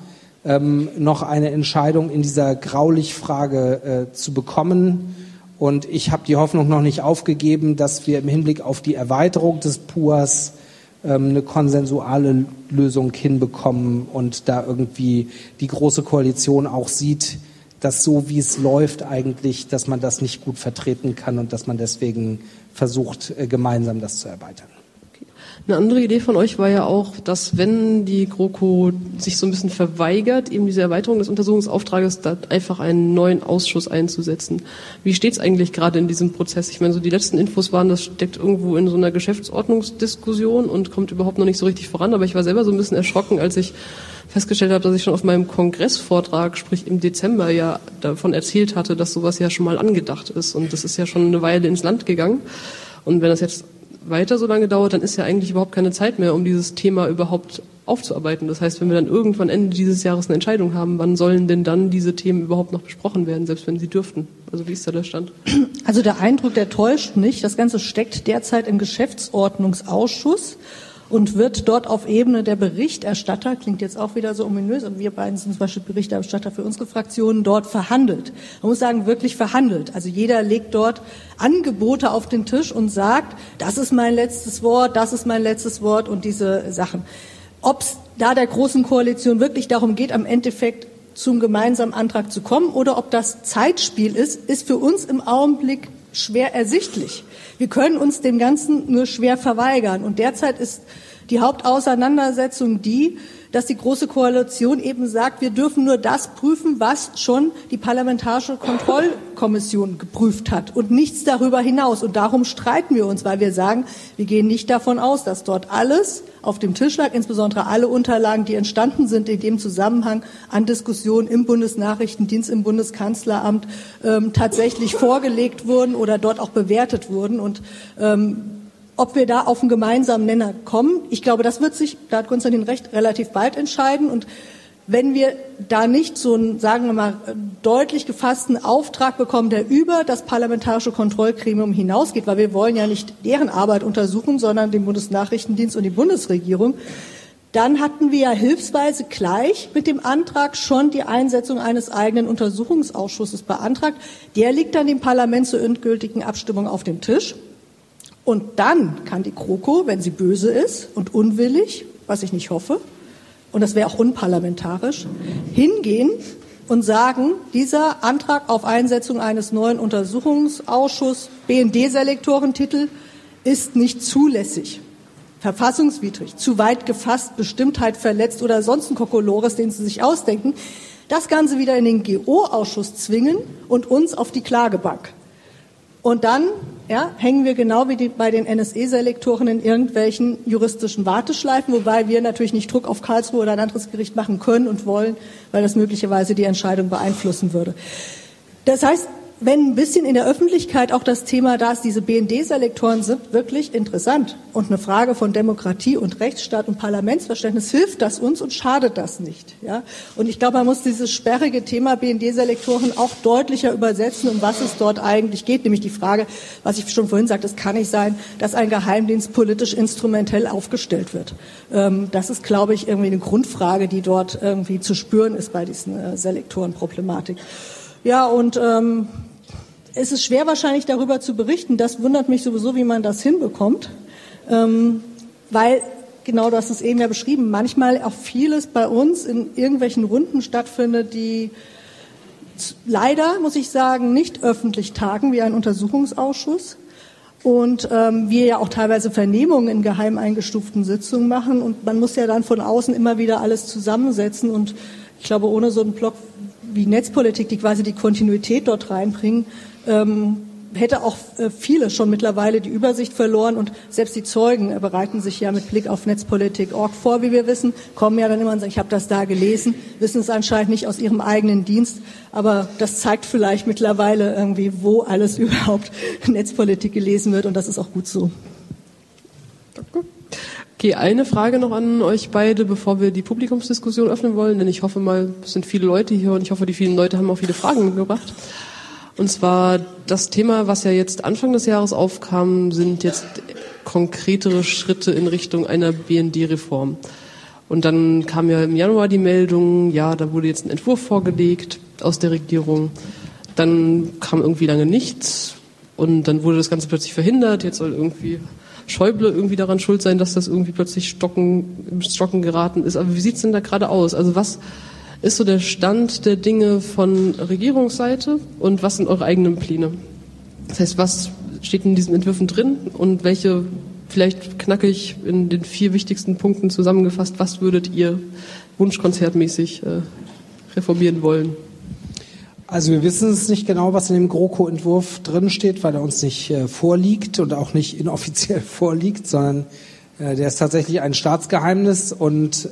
noch eine Entscheidung in dieser Graulich-Frage zu bekommen. Und ich habe die Hoffnung noch nicht aufgegeben, dass wir im Hinblick auf die Erweiterung des PUAS eine konsensuale Lösung hinbekommen und da irgendwie die Große Koalition auch sieht, dass so wie es läuft eigentlich, dass man das nicht gut vertreten kann und dass man deswegen versucht, gemeinsam das zu erweitern. Eine andere Idee von euch war ja auch, dass wenn die GroKo sich so ein bisschen verweigert, eben diese Erweiterung des Untersuchungsauftrages, da einfach einen neuen Ausschuss einzusetzen. Wie steht's eigentlich gerade in diesem Prozess? Ich meine, so die letzten Infos waren, das steckt irgendwo in so einer Geschäftsordnungsdiskussion und kommt überhaupt noch nicht so richtig voran. Aber ich war selber so ein bisschen erschrocken, als ich festgestellt habe, dass ich schon auf meinem Kongressvortrag, sprich im Dezember, ja davon erzählt hatte, dass sowas ja schon mal angedacht ist. Und das ist ja schon eine Weile ins Land gegangen. Und wenn das jetzt weiter so lange dauert, dann ist ja eigentlich überhaupt keine Zeit mehr, um dieses Thema überhaupt aufzuarbeiten. Das heißt, wenn wir dann irgendwann Ende dieses Jahres eine Entscheidung haben, wann sollen denn dann diese Themen überhaupt noch besprochen werden, selbst wenn sie dürften? Also wie ist da der Stand? Also der Eindruck, der täuscht nicht. Das Ganze steckt derzeit im Geschäftsordnungsausschuss und wird dort auf Ebene der Berichterstatter, klingt jetzt auch wieder so ominös, aber wir beiden sind zum Beispiel Berichterstatter für unsere Fraktionen, dort verhandelt. Man muss sagen, wirklich verhandelt. Also jeder legt dort Angebote auf den Tisch und sagt, das ist mein letztes Wort, das ist mein letztes Wort und diese Sachen. Ob es da der Großen Koalition wirklich darum geht, am Endeffekt zum gemeinsamen Antrag zu kommen oder ob das Zeitspiel ist für uns im Augenblick schwer ersichtlich. Wir können uns dem Ganzen nur schwer verweigern. Und derzeit ist die Hauptauseinandersetzung die, dass die Große Koalition eben sagt, wir dürfen nur das prüfen, was schon die Parlamentarische Kontrollkommission geprüft hat und nichts darüber hinaus. Und darum streiten wir uns, weil wir sagen, wir gehen nicht davon aus, dass dort alles auf dem Tisch lag, insbesondere alle Unterlagen, die entstanden sind in dem Zusammenhang an Diskussionen im Bundesnachrichtendienst, im Bundeskanzleramt tatsächlich vorgelegt wurden oder dort auch bewertet wurden. Und ob wir da auf einen gemeinsamen Nenner kommen, ich glaube, das wird sich, da hat Konstantin recht, relativ bald entscheiden. Und wenn wir da nicht so einen, sagen wir mal, deutlich gefassten Auftrag bekommen, der über das parlamentarische Kontrollgremium hinausgeht, weil wir wollen ja nicht deren Arbeit untersuchen, sondern den Bundesnachrichtendienst und die Bundesregierung, dann hatten wir ja hilfsweise gleich mit dem Antrag schon die Einsetzung eines eigenen Untersuchungsausschusses beantragt. Der liegt dann dem Parlament zur endgültigen Abstimmung auf dem Tisch. Und dann kann die GroKo, wenn sie böse ist und unwillig, was ich nicht hoffe, und das wäre auch unparlamentarisch, hingehen und sagen, dieser Antrag auf Einsetzung eines neuen Untersuchungsausschusses, BND-Selektorentitel, ist nicht zulässig, verfassungswidrig, zu weit gefasst, Bestimmtheit verletzt oder sonst ein Kokolores, den sie sich ausdenken, das Ganze wieder in den GO-Ausschuss zwingen und uns auf die Klagebank. Und dann hängen wir genau wie bei den NSE-Selektoren in irgendwelchen juristischen Warteschleifen, wobei wir natürlich nicht Druck auf Karlsruhe oder ein anderes Gericht machen können und wollen, weil das möglicherweise die Entscheidung beeinflussen würde. Das heißt, wenn ein bisschen in der Öffentlichkeit auch das Thema da ist, diese BND-Selektoren sind wirklich interessant und eine Frage von Demokratie und Rechtsstaat und Parlamentsverständnis, hilft das uns und schadet das nicht. Ja? Und ich glaube, man muss dieses sperrige Thema BND-Selektoren auch deutlicher übersetzen, um was es dort eigentlich geht, nämlich die Frage, was ich schon vorhin sagte, es kann nicht sein, dass ein Geheimdienst politisch instrumentell aufgestellt wird. Das ist, glaube ich, irgendwie eine Grundfrage, die dort irgendwie zu spüren ist bei diesen Selektorenproblematik. Ja, und es ist schwer wahrscheinlich darüber zu berichten. Das wundert mich sowieso, wie man das hinbekommt, weil, genau, du hast es eben ja beschrieben, manchmal auch vieles bei uns in irgendwelchen Runden stattfindet, die leider, muss ich sagen, nicht öffentlich tagen wie ein Untersuchungsausschuss. Und wir ja auch teilweise Vernehmungen in geheim eingestuften Sitzungen machen. Und man muss ja dann von außen immer wieder alles zusammensetzen. Und ich glaube, ohne so einen Blog wie Netzpolitik, die quasi die Kontinuität dort reinbringen, hätte auch viele schon mittlerweile die Übersicht verloren. Und selbst die Zeugen bereiten sich ja mit Blick auf Netzpolitik.org vor, wie wir wissen, kommen ja dann immer und sagen, ich habe das da gelesen, wissen es anscheinend nicht aus ihrem eigenen Dienst. Aber das zeigt vielleicht mittlerweile irgendwie, wo alles überhaupt Netzpolitik gelesen wird. Und das ist auch gut so. Danke. Okay, eine Frage noch an euch beide, bevor wir die Publikumsdiskussion öffnen wollen, denn ich hoffe mal, es sind viele Leute hier und ich hoffe, die vielen Leute haben auch viele Fragen mitgebracht. Und zwar das Thema, was ja jetzt Anfang des Jahres aufkam, sind jetzt konkretere Schritte in Richtung einer BND-Reform. Und dann kam ja im Januar die Meldung, ja, da wurde jetzt ein Entwurf vorgelegt aus der Regierung. Dann kam irgendwie lange nichts und dann wurde das Ganze plötzlich verhindert. Jetzt soll irgendwie Schäuble irgendwie daran schuld sein, dass das irgendwie plötzlich im Stocken geraten ist. Aber wie sieht's denn da gerade aus? Also was ist so der Stand der Dinge von Regierungsseite und was sind eure eigenen Pläne? Das heißt, was steht in diesen Entwürfen drin und welche, vielleicht knackig in den 4 wichtigsten Punkten zusammengefasst, was würdet ihr wunschkonzertmäßig reformieren wollen? Also wir wissen es nicht genau, was in dem GroKo-Entwurf drin steht, weil er uns nicht vorliegt und auch nicht inoffiziell vorliegt, sondern der ist tatsächlich ein Staatsgeheimnis und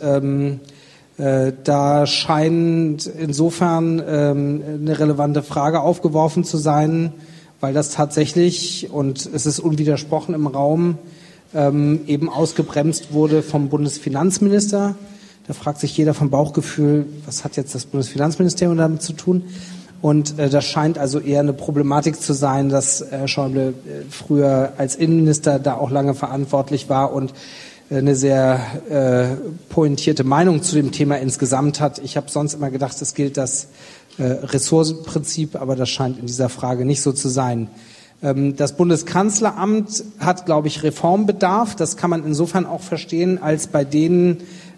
da scheint insofern eine relevante Frage aufgeworfen zu sein, weil das tatsächlich, und es ist unwidersprochen im Raum, eben ausgebremst wurde vom Bundesfinanzminister. Da fragt sich jeder vom Bauchgefühl, was hat jetzt das Bundesfinanzministerium damit zu tun? Und das scheint also eher eine Problematik zu sein, dass Schäuble früher als Innenminister da auch lange verantwortlich war und eine sehr pointierte Meinung zu dem Thema insgesamt hat. Ich habe sonst immer gedacht, es gilt das Ressourcenprinzip, aber das scheint in dieser Frage nicht so zu sein. Das Bundeskanzleramt hat, glaube ich, Reformbedarf. Das kann man insofern auch verstehen, als bei denen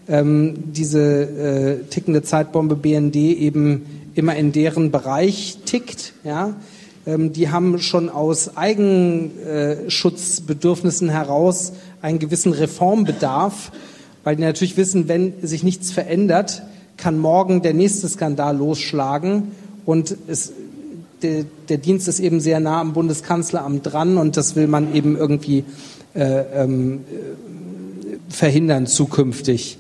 diese tickende Zeitbombe BND eben immer in deren Bereich tickt. Ja? Die haben schon aus Eigenschutzbedürfnissen heraus einen gewissen Reformbedarf, weil die natürlich wissen, wenn sich nichts verändert, kann morgen der nächste Skandal losschlagen und der Dienst ist eben sehr nah am Bundeskanzleramt dran und das will man eben irgendwie verhindern zukünftig.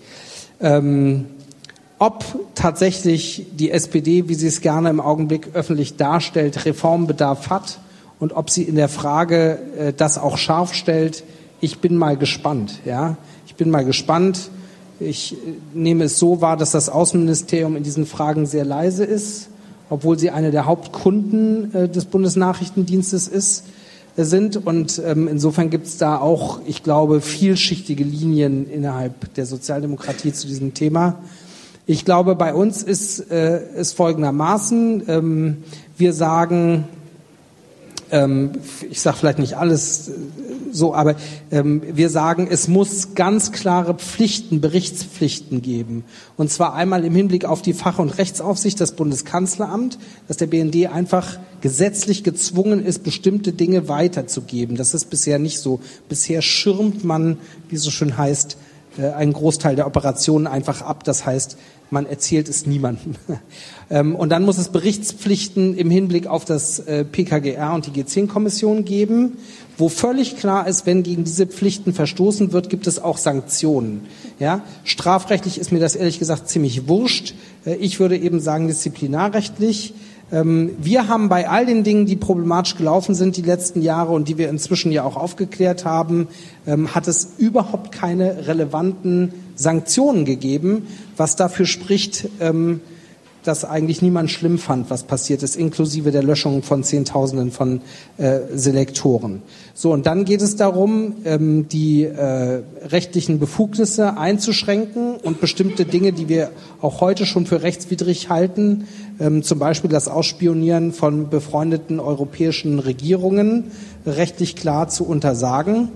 Ob tatsächlich die SPD, wie sie es gerne im Augenblick öffentlich darstellt, Reformbedarf hat und ob sie in der Frage das auch scharf stellt, ich bin mal gespannt. Ja? Ich bin mal gespannt. Ich nehme es so wahr, dass das Außenministerium in diesen Fragen sehr leise ist, obwohl sie eine der Hauptkunden des Bundesnachrichtendienstes sind. Und insofern gibt es da auch, ich glaube, vielschichtige Linien innerhalb der Sozialdemokratie zu diesem Thema. Ich glaube, bei uns ist es folgendermaßen, wir sagen, ich sage vielleicht nicht alles so, aber wir sagen, es muss ganz klare Pflichten, Berichtspflichten geben. Und zwar einmal im Hinblick auf die Fach- und Rechtsaufsicht, das Bundeskanzleramt, dass der BND einfach gesetzlich gezwungen ist, bestimmte Dinge weiterzugeben. Das ist bisher nicht so. Bisher schirmt man, wie es so schön heißt, einen Großteil der Operationen einfach ab. Das heißt, man erzählt es niemandem. Und dann muss es Berichtspflichten im Hinblick auf das PKGR und die G10-Kommission geben, wo völlig klar ist, wenn gegen diese Pflichten verstoßen wird, gibt es auch Sanktionen. Ja? Strafrechtlich ist mir das ehrlich gesagt ziemlich wurscht. Ich würde eben sagen, disziplinarrechtlich. Wir haben bei all den Dingen, die problematisch gelaufen sind die letzten Jahre und die wir inzwischen ja auch aufgeklärt haben, hat es überhaupt keine relevanten Sanktionen gegeben, was dafür spricht, dass eigentlich niemand schlimm fand, was passiert ist, inklusive der Löschung von Zehntausenden von Selektoren. So, und dann geht es darum, die rechtlichen Befugnisse einzuschränken und bestimmte Dinge, die wir auch heute schon für rechtswidrig halten, zum Beispiel das Ausspionieren von befreundeten europäischen Regierungen, rechtlich klar zu untersagen.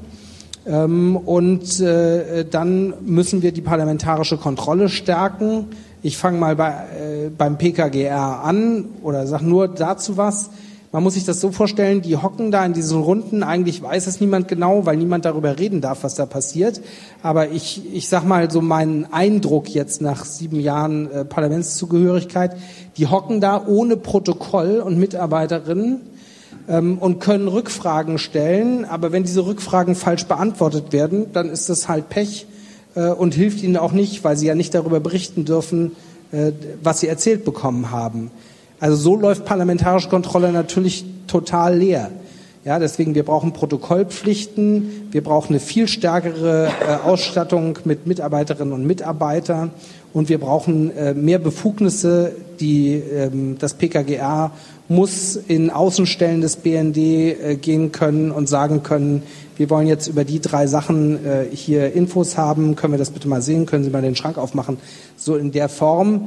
Und dann müssen wir die parlamentarische Kontrolle stärken. Ich fange mal beim PKGR an oder sag nur dazu was. Man muss sich das so vorstellen, die hocken da in diesen Runden, eigentlich weiß es niemand genau, weil niemand darüber reden darf, was da passiert. Aber ich sag mal so meinen Eindruck jetzt nach 7 Jahren Parlamentszugehörigkeit, die hocken da ohne Protokoll und Mitarbeiterinnen und können Rückfragen stellen. Aber wenn diese Rückfragen falsch beantwortet werden, dann ist das halt Pech. Und hilft ihnen auch nicht, weil sie ja nicht darüber berichten dürfen, was sie erzählt bekommen haben. Also so läuft parlamentarische Kontrolle natürlich total leer. Ja, deswegen, wir brauchen Protokollpflichten, wir brauchen eine viel stärkere Ausstattung mit Mitarbeiterinnen und Mitarbeitern und wir brauchen mehr Befugnisse. Das PKGR muss in Außenstellen des BND gehen können und sagen können, wir wollen jetzt über die 3 Sachen hier Infos haben, können wir das bitte mal sehen, können Sie mal den Schrank aufmachen. So in der Form,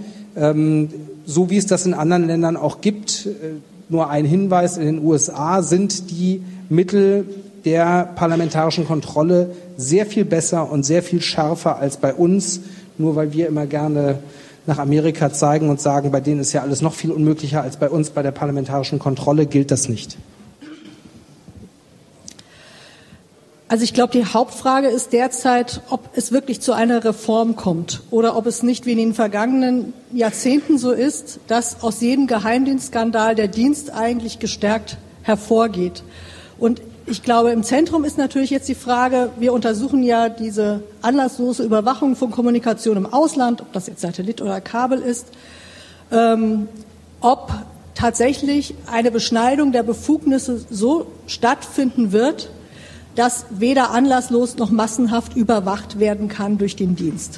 so wie es das in anderen Ländern auch gibt. Nur ein Hinweis, in den USA sind die Mittel der parlamentarischen Kontrolle sehr viel besser und sehr viel schärfer als bei uns, nur weil wir immer gerne nach Amerika zeigen und sagen, bei denen ist ja alles noch viel unmöglicher als bei uns. Bei der parlamentarischen Kontrolle gilt das nicht. Also ich glaube, die Hauptfrage ist derzeit, ob es wirklich zu einer Reform kommt oder ob es nicht wie in den vergangenen Jahrzehnten so ist, dass aus jedem Geheimdienstskandal der Dienst eigentlich gestärkt hervorgeht. Und ich glaube, im Zentrum ist natürlich jetzt die Frage, wir untersuchen ja diese anlasslose Überwachung von Kommunikation im Ausland, ob das jetzt Satellit oder Kabel ist, ob tatsächlich eine Beschneidung der Befugnisse so stattfinden wird, dass weder anlasslos noch massenhaft überwacht werden kann durch den Dienst.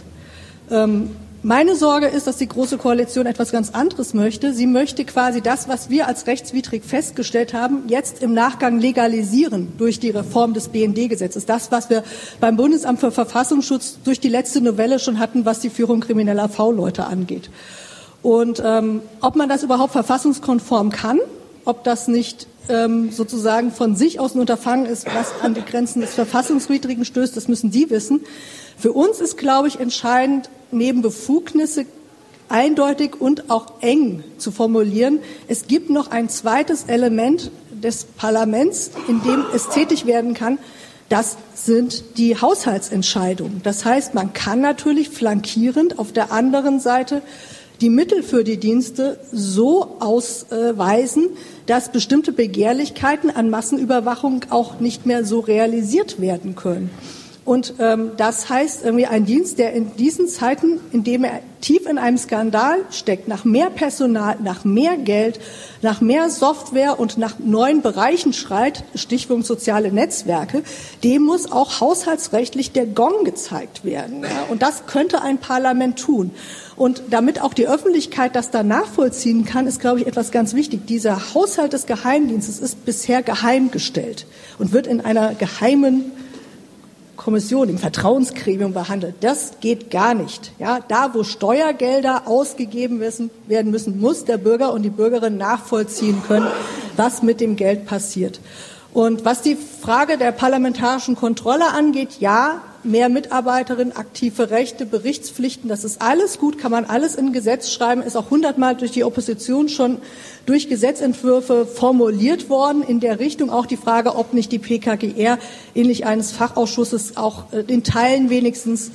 Meine Sorge ist, dass die Große Koalition etwas ganz anderes möchte. Sie möchte quasi das, was wir als rechtswidrig festgestellt haben, jetzt im Nachgang legalisieren durch die Reform des BND-Gesetzes. Das, was wir beim Bundesamt für Verfassungsschutz durch die letzte Novelle schon hatten, was die Führung krimineller V-Leute angeht. Und ob man das überhaupt verfassungskonform kann, ob das nicht sozusagen von sich aus ein Unterfangen ist, was an die Grenzen des Verfassungswidrigen stößt, das müssen die wissen. Für uns ist, glaube ich, entscheidend, neben Befugnisse eindeutig und auch eng zu formulieren. Es gibt noch ein zweites Element des Parlaments, in dem es tätig werden kann. Das sind die Haushaltsentscheidungen. Das heißt, man kann natürlich flankierend auf der anderen Seite die Mittel für die Dienste so ausweisen, dass bestimmte Begehrlichkeiten an Massenüberwachung auch nicht mehr so realisiert werden können. Und das heißt irgendwie ein Dienst, der in diesen Zeiten, in dem er tief in einem Skandal steckt, nach mehr Personal, nach mehr Geld, nach mehr Software und nach neuen Bereichen schreit, Stichwort soziale Netzwerke, dem muss auch haushaltsrechtlich der Gong gezeigt werden. Ja? Und das könnte ein Parlament tun. Und damit auch die Öffentlichkeit das dann nachvollziehen kann, ist, glaube ich, etwas ganz wichtig. Dieser Haushalt des Geheimdienstes ist bisher geheim gestellt und wird in einer geheimen Kommission, im Vertrauensgremium behandelt. Das geht gar nicht. Ja, da, wo Steuergelder ausgegeben werden müssen, muss der Bürger und die Bürgerin nachvollziehen können, was mit dem Geld passiert. Und was die Frage der parlamentarischen Kontrolle angeht, ja, mehr Mitarbeiterinnen, aktive Rechte, Berichtspflichten, das ist alles gut, kann man alles in ein Gesetz schreiben, ist auch 100-mal durch die Opposition schon durch Gesetzentwürfe formuliert worden. In der Richtung auch die Frage, ob nicht die PKGR ähnlich eines Fachausschusses auch in Teilen wenigstens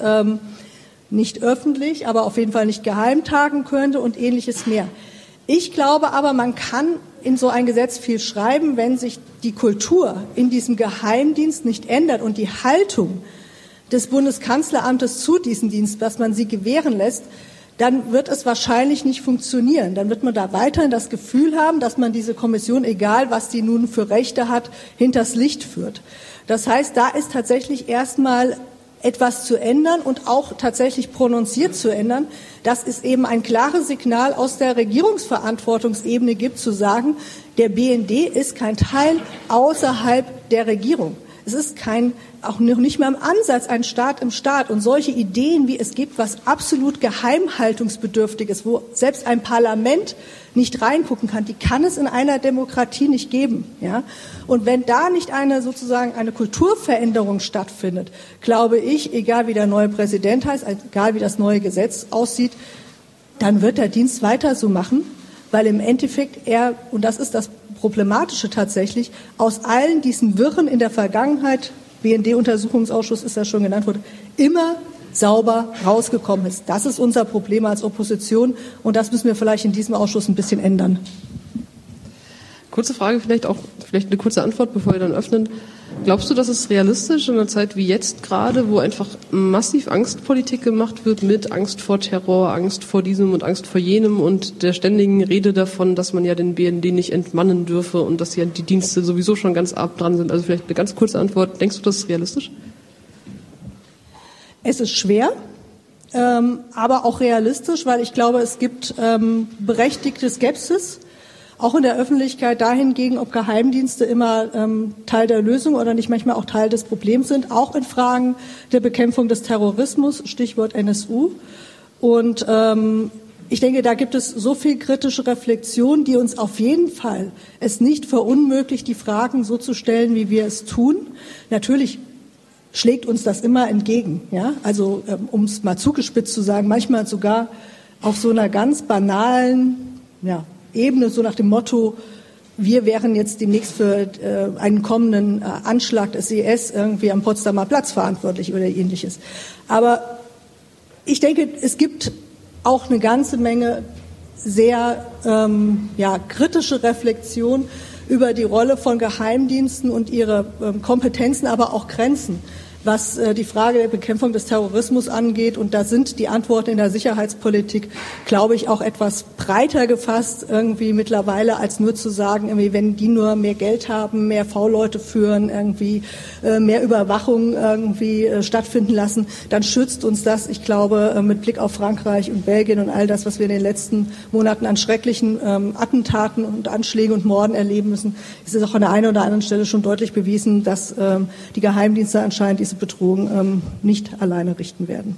nicht öffentlich, aber auf jeden Fall nicht geheim tagen könnte und ähnliches mehr. Ich glaube aber, man kann in so ein Gesetz viel schreiben, wenn sich die Kultur in diesem Geheimdienst nicht ändert und die Haltung des Bundeskanzleramtes zu diesem Dienst, dass man sie gewähren lässt, dann wird es wahrscheinlich nicht funktionieren. Dann wird man da weiterhin das Gefühl haben, dass man diese Kommission, egal was die nun für Rechte hat, hinters Licht führt. Das heißt, da ist tatsächlich erstmal etwas zu ändern und auch tatsächlich prononziert zu ändern, dass es eben ein klares Signal aus der Regierungsverantwortungsebene gibt, zu sagen, der BND ist kein Teil außerhalb der Regierung. Es ist auch noch nicht mehr im Ansatz ein Staat im Staat. Und solche Ideen, wie es gibt, was absolut geheimhaltungsbedürftig ist, wo selbst ein Parlament nicht reingucken kann, die kann es in einer Demokratie nicht geben. Ja? Und wenn da nicht eine Kulturveränderung stattfindet, glaube ich, egal wie der neue Präsident heißt, egal wie das neue Gesetz aussieht, dann wird der Dienst weiter so machen, weil im Endeffekt und das ist das Problematische tatsächlich, aus allen diesen Wirren in der Vergangenheit, BND-Untersuchungsausschuss ist ja schon genannt worden, immer sauber rausgekommen ist. Das ist unser Problem als Opposition und das müssen wir vielleicht in diesem Ausschuss ein bisschen ändern. Kurze Frage, vielleicht eine kurze Antwort, bevor wir dann öffnen. Glaubst du, dass es realistisch in einer Zeit wie jetzt gerade, wo einfach massiv Angstpolitik gemacht wird mit Angst vor Terror, Angst vor diesem und Angst vor jenem und der ständigen Rede davon, dass man ja den BND nicht entmannen dürfe und dass ja die Dienste sowieso schon ganz arg dran sind? Also vielleicht eine ganz kurze Antwort. Denkst du, das ist realistisch? Es ist schwer, aber auch realistisch, weil ich glaube, es gibt berechtigte Skepsis, auch in der Öffentlichkeit dahingegen, ob Geheimdienste immer Teil der Lösung oder nicht manchmal auch Teil des Problems sind, auch in Fragen der Bekämpfung des Terrorismus, Stichwort NSU. Und ich denke, da gibt es so viel kritische Reflexion, die uns auf jeden Fall es nicht verunmöglicht, die Fragen so zu stellen, wie wir es tun. Natürlich schlägt uns das immer entgegen. Ja? Also um es mal zugespitzt zu sagen, manchmal sogar auf so einer ganz banalen Ebene, so nach dem Motto, wir wären jetzt demnächst für einen kommenden Anschlag des IS irgendwie am Potsdamer Platz verantwortlich oder Ähnliches. Aber ich denke, es gibt auch eine ganze Menge sehr kritische Reflexion über die Rolle von Geheimdiensten und ihre Kompetenzen, aber auch Grenzen, was die Frage der Bekämpfung des Terrorismus angeht. Und da sind die Antworten in der Sicherheitspolitik, glaube ich, auch etwas breiter gefasst irgendwie mittlerweile, als nur zu sagen, irgendwie, wenn die nur mehr Geld haben, mehr V-Leute führen, irgendwie mehr Überwachung irgendwie stattfinden lassen, dann schützt uns das. Ich glaube, mit Blick auf Frankreich und Belgien und all das, was wir in den letzten Monaten an schrecklichen Attentaten und Anschlägen und Morden erleben müssen, ist es auch an der einen oder anderen Stelle schon deutlich bewiesen, dass die Geheimdienste anscheinend diese Bedrohung nicht alleine richten werden.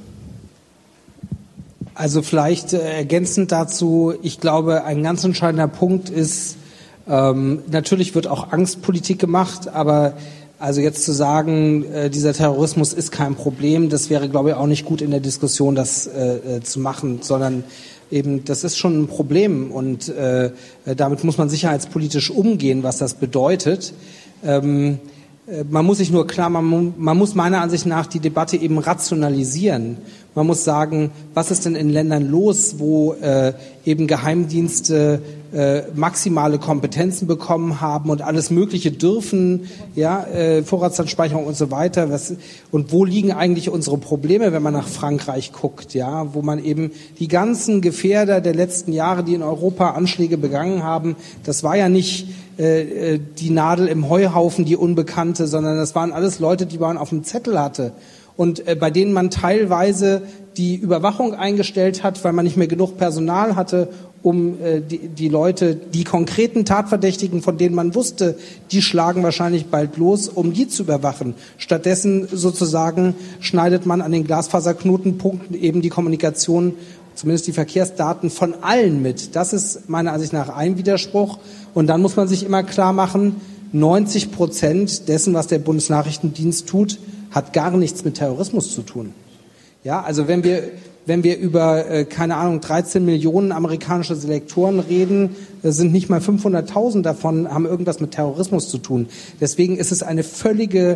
Also vielleicht ergänzend dazu, ich glaube, ein ganz entscheidender Punkt ist, natürlich wird auch Angstpolitik gemacht, aber also jetzt zu sagen, dieser Terrorismus ist kein Problem, das wäre, glaube ich, auch nicht gut in der Diskussion, das zu machen, sondern eben, das ist schon ein Problem und damit muss man sicherheitspolitisch umgehen, was das bedeutet. Man muss sich nur klar, man muss meiner Ansicht nach die Debatte eben rationalisieren. Man muss sagen, was ist denn in Ländern los, wo eben Geheimdienste maximale Kompetenzen bekommen haben und alles Mögliche dürfen, Vorratsdatenspeicherung und so weiter. Und wo liegen eigentlich unsere Probleme, wenn man nach Frankreich guckt, wo man eben die ganzen Gefährder der letzten Jahre, die in Europa Anschläge begangen haben, das war ja nicht die Nadel im Heuhaufen, die Unbekannte, sondern das waren alles Leute, die man auf dem Zettel hatte. Und bei denen man teilweise die Überwachung eingestellt hat, weil man nicht mehr genug Personal hatte, um die Leute, die konkreten Tatverdächtigen, von denen man wusste, die schlagen wahrscheinlich bald los, um die zu überwachen. Stattdessen sozusagen schneidet man an den Glasfaserknotenpunkten eben die Kommunikation, zumindest die Verkehrsdaten von allen mit. Das ist meiner Ansicht nach ein Widerspruch. Und dann muss man sich immer klar machen, 90% dessen, was der Bundesnachrichtendienst tut, hat gar nichts mit Terrorismus zu tun. Ja, also wenn wir über, 13 Millionen amerikanische Selektoren reden, sind nicht mal 500.000 davon, haben irgendwas mit Terrorismus zu tun. Deswegen ist es eine völlige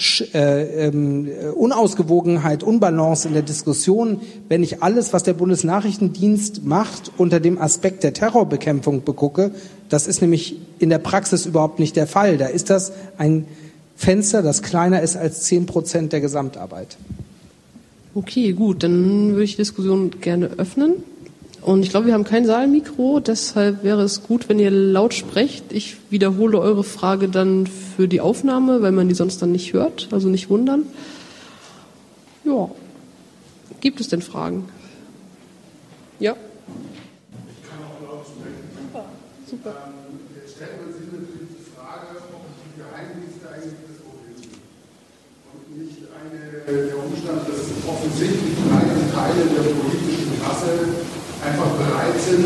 Unausgewogenheit, Unbalance in der Diskussion, wenn ich alles, was der Bundesnachrichtendienst macht, unter dem Aspekt der Terrorbekämpfung begucke. Das ist nämlich in der Praxis überhaupt nicht der Fall. Da ist das ein Fenster, das kleiner ist als 10% der Gesamtarbeit. Okay, gut, dann würde ich die Diskussion gerne öffnen. Und ich glaube, wir haben kein Saalmikro, deshalb wäre es gut, wenn ihr laut sprecht. Ich wiederhole eure Frage dann für die Aufnahme, weil man die sonst dann nicht hört, also nicht wundern. Ja. Gibt es denn Fragen? Ja? Ich kann auch laut sprechen. Super. Jetzt stellt man sich natürlich die Frage, ob die Geheimdienste eigentlich das Problem sind. Und nicht der Umstand, dass offensichtlich breite Teile der politischen Klasse einfach bereit sind,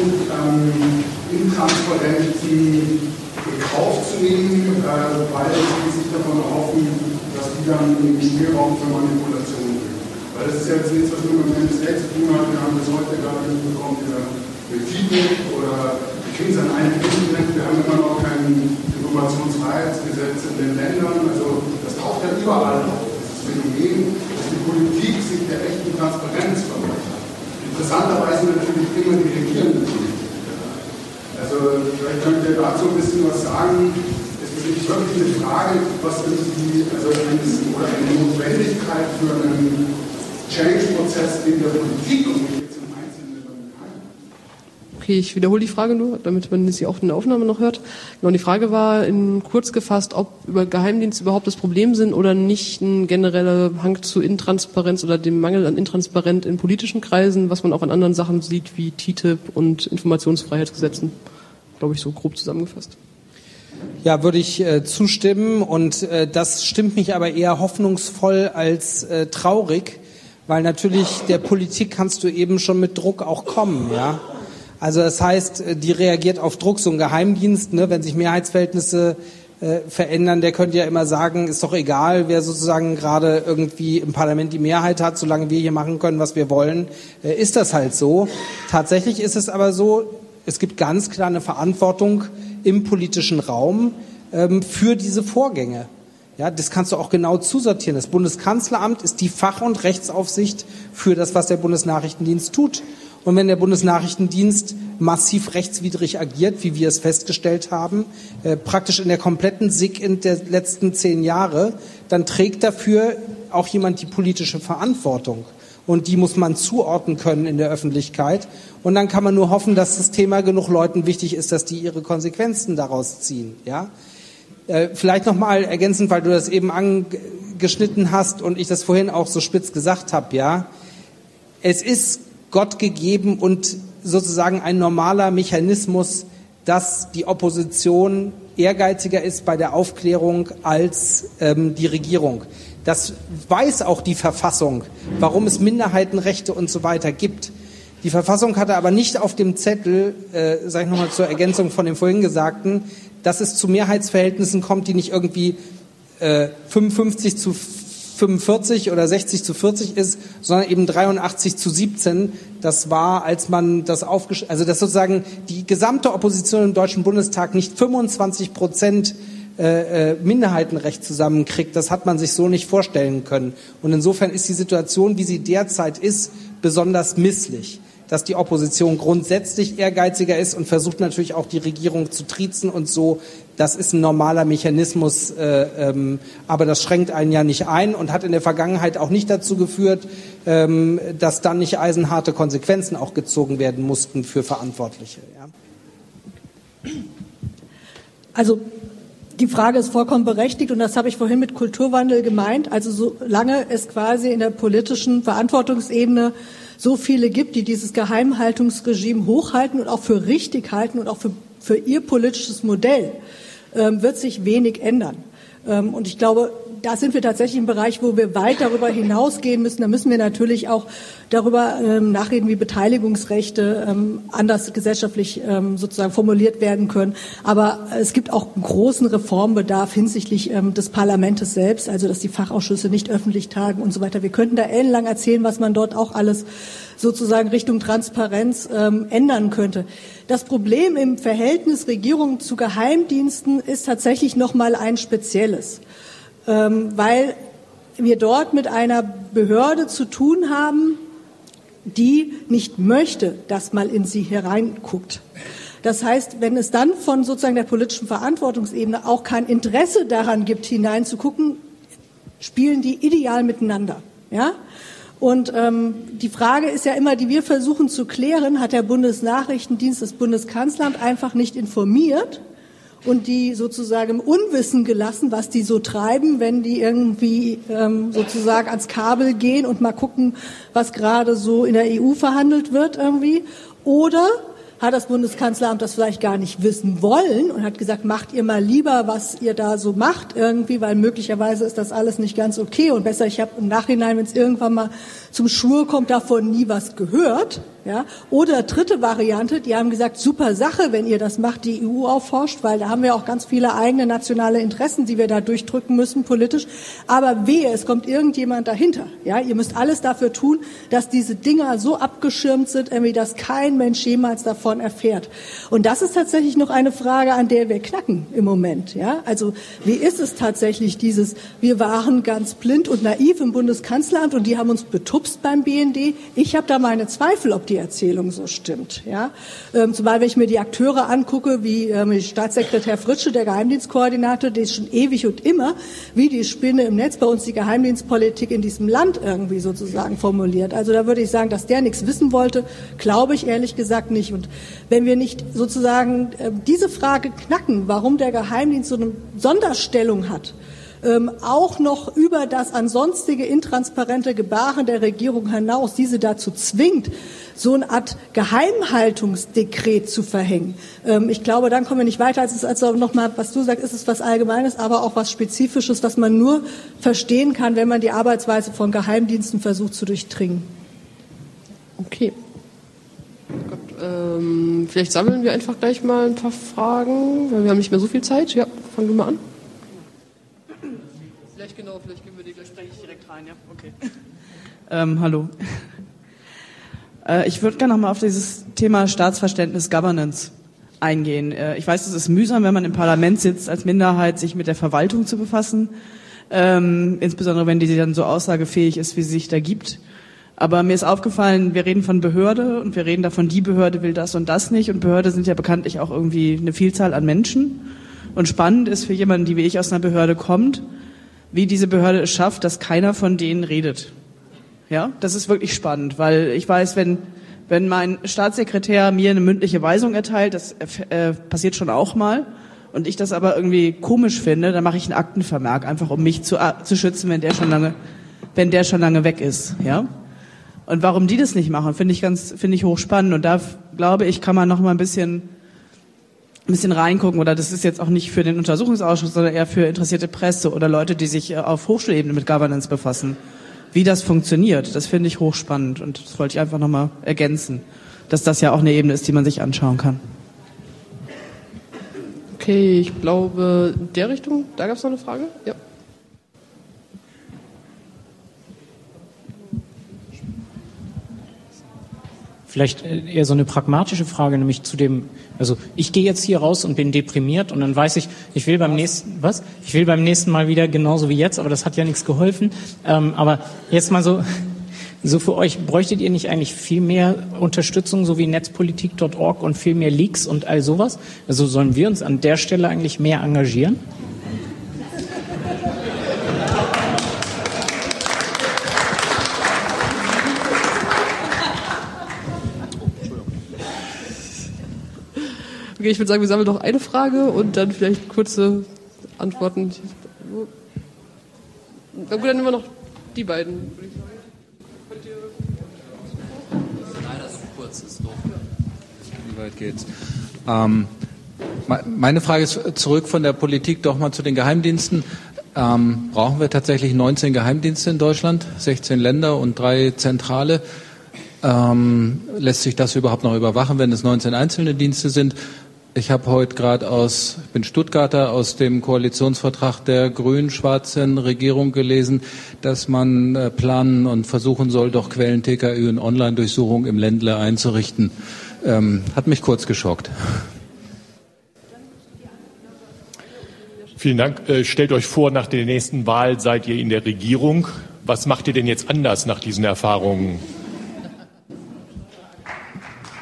Intransparenzen in Kauf zu nehmen, weil sie sich davon erhoffen, dass die dann den Spielraum für Manipulationen bringen. Weil das ist ja jetzt nichts, was nur mit dem NSA zu tun hat. Wir haben das heute gerade mitbekommen, mit TTIP oder wir kriegen es an einem Internet. Wir haben immer noch kein Informationsfreiheitsgesetz in den Ländern. Also das taucht ja überall auf. Das Phänomen, dass die Politik sich der echten Transparenz verweigert. Interessanterweise natürlich immer die regierende Politik. Also vielleicht könnt ihr dazu ein bisschen was sagen. Es ist nicht wirklich eine Frage, was irgendwie, also eine Notwendigkeit für einen Change-Prozess in der Politik und nicht jetzt im Einzelnen damit ein. Okay, ich wiederhole die Frage nur, damit man sie auch in der Aufnahme noch hört. Genau, die Frage war kurz gefasst, ob über Geheimdienste überhaupt das Problem sind oder nicht ein genereller Hang zu Intransparenz oder dem Mangel an Intransparenz in politischen Kreisen, was man auch an anderen Sachen sieht, wie TTIP und Informationsfreiheitsgesetzen. Glaube ich, so grob zusammengefasst. Ja, würde ich zustimmen und das stimmt mich aber eher hoffnungsvoll als traurig, weil natürlich der Politik kannst du eben schon mit Druck auch kommen, ja. Also das heißt, die reagiert auf Druck, so ein Geheimdienst, ne, wenn sich Mehrheitsverhältnisse verändern, der könnte ja immer sagen, ist doch egal, wer sozusagen gerade irgendwie im Parlament die Mehrheit hat, solange wir hier machen können, was wir wollen, ist das halt so. Tatsächlich ist es aber so, es gibt ganz klar eine Verantwortung im politischen Raum für diese Vorgänge. Ja, das kannst du auch genau zusortieren. Das Bundeskanzleramt ist die Fach- und Rechtsaufsicht für das, was der Bundesnachrichtendienst tut. Und wenn der Bundesnachrichtendienst massiv rechtswidrig agiert, wie wir es festgestellt haben, praktisch in der kompletten SIG der letzten 10 Jahre, dann trägt dafür auch jemand die politische Verantwortung. Und die muss man zuordnen können in der Öffentlichkeit. Und dann kann man nur hoffen, dass das Thema genug Leuten wichtig ist, dass die ihre Konsequenzen daraus ziehen. Ja? Vielleicht nochmal ergänzend, weil du das eben angeschnitten hast und ich das vorhin auch so spitz gesagt habe. Ja? Es ist Gott gegeben und sozusagen ein normaler Mechanismus, dass die Opposition ehrgeiziger ist bei der Aufklärung als die Regierung. Das weiß auch die Verfassung, warum es Minderheitenrechte und so weiter gibt. Die Verfassung hatte aber nicht auf dem Zettel, sage ich nochmal zur Ergänzung von dem vorhin Gesagten, dass es zu Mehrheitsverhältnissen kommt, die nicht irgendwie 55 zu 45 oder 60 zu 40 ist, sondern eben 83 zu 17. Das war, als man das also dass sozusagen die gesamte Opposition im Deutschen Bundestag nicht 25% Minderheitenrecht zusammenkriegt, das hat man sich so nicht vorstellen können. Und insofern ist die Situation, wie sie derzeit ist, besonders misslich. Dass die Opposition grundsätzlich ehrgeiziger ist und versucht natürlich auch die Regierung zu triezen und so, das ist ein normaler Mechanismus, aber das schränkt einen ja nicht ein und hat in der Vergangenheit auch nicht dazu geführt, dass dann nicht eisenharte Konsequenzen auch gezogen werden mussten für Verantwortliche. Ja? Also die Frage ist vollkommen berechtigt und das habe ich vorhin mit Kulturwandel gemeint. Also solange es quasi in der politischen Verantwortungsebene so viele gibt, die dieses Geheimhaltungsregime hochhalten und auch für richtig halten und auch für ihr politisches Modell, wird sich wenig ändern. Und ich glaube, da sind wir tatsächlich im Bereich, wo wir weit darüber hinausgehen müssen. Da müssen wir natürlich auch darüber nachreden, wie Beteiligungsrechte anders gesellschaftlich sozusagen formuliert werden können. Aber es gibt auch einen großen Reformbedarf hinsichtlich des Parlaments selbst, also dass die Fachausschüsse nicht öffentlich tagen und so weiter. Wir könnten da ellenlang erzählen, was man dort auch alles sozusagen Richtung Transparenz ändern könnte. Das Problem im Verhältnis Regierung zu Geheimdiensten ist tatsächlich noch mal ein spezielles, weil wir dort mit einer Behörde zu tun haben, die nicht möchte, dass mal in sie hereinguckt. Das heißt, wenn es dann von sozusagen der politischen Verantwortungsebene auch kein Interesse daran gibt, hineinzugucken, spielen die ideal miteinander, ja? Und die Frage ist ja immer, die wir versuchen zu klären, hat der Bundesnachrichtendienst das Bundeskanzleramt einfach nicht informiert und die sozusagen im Unwissen gelassen, was die so treiben, wenn die irgendwie sozusagen ans Kabel gehen und mal gucken, was gerade so in der EU verhandelt wird irgendwie. Oder hat das Bundeskanzleramt das vielleicht gar nicht wissen wollen und hat gesagt, macht ihr mal lieber, was ihr da so macht irgendwie, weil möglicherweise ist das alles nicht ganz okay und besser, ich habe im Nachhinein, wenn es irgendwann mal zum Schwur kommt, davon nie was gehört. Ja? Oder dritte Variante, die haben gesagt, super Sache, wenn ihr das macht, die EU aufforscht, weil da haben wir auch ganz viele eigene nationale Interessen, die wir da durchdrücken müssen politisch. Aber wehe, es kommt irgendjemand dahinter. Ja? Ihr müsst alles dafür tun, dass diese Dinger so abgeschirmt sind, irgendwie, dass kein Mensch jemals davon erfährt. Und das ist tatsächlich noch eine Frage, an der wir knacken im Moment. Ja? Also wie ist es tatsächlich dieses, wir waren ganz blind und naiv im Bundeskanzleramt und die haben uns betupst beim BND. Ich habe da meine Zweifel, ob die Erzählung so stimmt. Ja? Zumal, wenn ich mir die Akteure angucke, wie Staatssekretär Fritsche, der Geheimdienstkoordinator, der ist schon ewig und immer wie die Spinne im Netz bei uns die Geheimdienstpolitik in diesem Land irgendwie sozusagen formuliert. Also da würde ich sagen, dass der nichts wissen wollte, glaube ich ehrlich gesagt nicht. Und wenn wir nicht sozusagen diese Frage knacken, warum der Geheimdienst so eine Sonderstellung hat, auch noch über das ansonstige intransparente Gebaren der Regierung hinaus diese dazu zwingt, so eine Art Geheimhaltungsdekret zu verhängen. Ich glaube, dann kommen wir nicht weiter, als nochmal, was du sagst, ist es was Allgemeines, aber auch was Spezifisches, was man nur verstehen kann, wenn man die Arbeitsweise von Geheimdiensten versucht zu durchdringen. Okay. Vielleicht sammeln wir einfach gleich mal ein paar Fragen, weil wir haben nicht mehr so viel Zeit. Ja, fangen wir mal an. Vielleicht gehen wir die, gleich spreche ich direkt rein, ja, okay. Hallo. Ich würde gerne nochmal auf dieses Thema Staatsverständnis Governance eingehen. Ich weiß, es ist mühsam, wenn man im Parlament sitzt, als Minderheit sich mit der Verwaltung zu befassen, insbesondere wenn die dann so aussagefähig ist, wie sie sich da gibt. Aber mir ist aufgefallen, wir reden von Behörde und wir reden davon, die Behörde will das und das nicht. Und Behörde sind ja bekanntlich auch irgendwie eine Vielzahl an Menschen. Und spannend ist für jemanden, die wie ich aus einer Behörde kommt, wie diese Behörde es schafft, dass keiner von denen redet. Ja, das ist wirklich spannend, weil ich weiß, wenn mein Staatssekretär mir eine mündliche Weisung erteilt, das passiert schon auch mal, und ich das aber irgendwie komisch finde, dann mache ich einen Aktenvermerk, einfach um mich zu schützen, wenn der schon lange weg ist. Ja. Und warum die das nicht machen, finde ich hochspannend. Und da, glaube ich, kann man noch mal ein bisschen reingucken. Oder das ist jetzt auch nicht für den Untersuchungsausschuss, sondern eher für interessierte Presse oder Leute, die sich auf Hochschulebene mit Governance befassen. Wie das funktioniert, das finde ich hochspannend. Und das wollte ich einfach noch mal ergänzen, dass das ja auch eine Ebene ist, die man sich anschauen kann. Okay, ich glaube, in der Richtung, da gab es noch eine Frage. Ja. Vielleicht eher so eine pragmatische Frage, nämlich zu dem, also ich gehe jetzt hier raus und bin deprimiert und dann weiß ich will beim nächsten Mal wieder genauso wie jetzt, aber das hat ja nichts geholfen. Aber jetzt mal so für euch, bräuchtet ihr nicht eigentlich viel mehr Unterstützung, so wie netzpolitik.org und viel mehr Leaks und all sowas? Also sollen wir uns an der Stelle eigentlich mehr engagieren? Okay, ich würde sagen, wir sammeln noch eine Frage und dann vielleicht kurze Antworten. Na gut, dann nehmen wir noch die beiden. Leider so kurz ist doof. Wie weit geht's? Meine Frage ist zurück von der Politik doch mal zu den Geheimdiensten. Brauchen wir tatsächlich 19 Geheimdienste in Deutschland, 16 Länder und 3 zentrale? Lässt sich das überhaupt noch überwachen, wenn es 19 einzelne Dienste sind? Ich habe heute gerade ich bin Stuttgarter, aus dem Koalitionsvertrag der grün-schwarzen Regierung gelesen, dass man planen und versuchen soll, doch Quellen-TKÜ und Online-Durchsuchung im Ländle einzurichten. Hat mich kurz geschockt. Vielen Dank. Stellt euch vor, nach der nächsten Wahl seid ihr in der Regierung. Was macht ihr denn jetzt anders nach diesen Erfahrungen?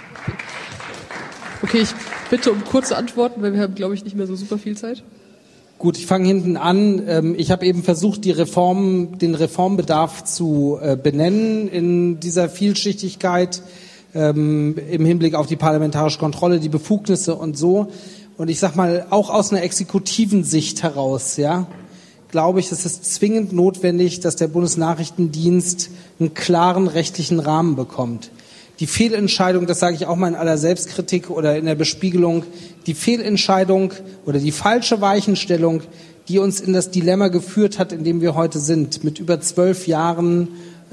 Okay, ich bitte um kurze Antworten, weil wir haben, glaube ich, nicht mehr so super viel Zeit. Gut, ich fange hinten an. Ich habe eben versucht, den Reformbedarf zu benennen in dieser Vielschichtigkeit im Hinblick auf die parlamentarische Kontrolle, die Befugnisse und so. Und ich sag mal, auch aus einer exekutiven Sicht heraus, ja, glaube ich, es ist zwingend notwendig, dass der Bundesnachrichtendienst einen klaren rechtlichen Rahmen bekommt. Die Fehlentscheidung, das sage ich auch mal in aller Selbstkritik oder in der Bespiegelung, die Fehlentscheidung oder die falsche Weichenstellung, die uns in das Dilemma geführt hat, in dem wir heute sind, mit über 12 Jahren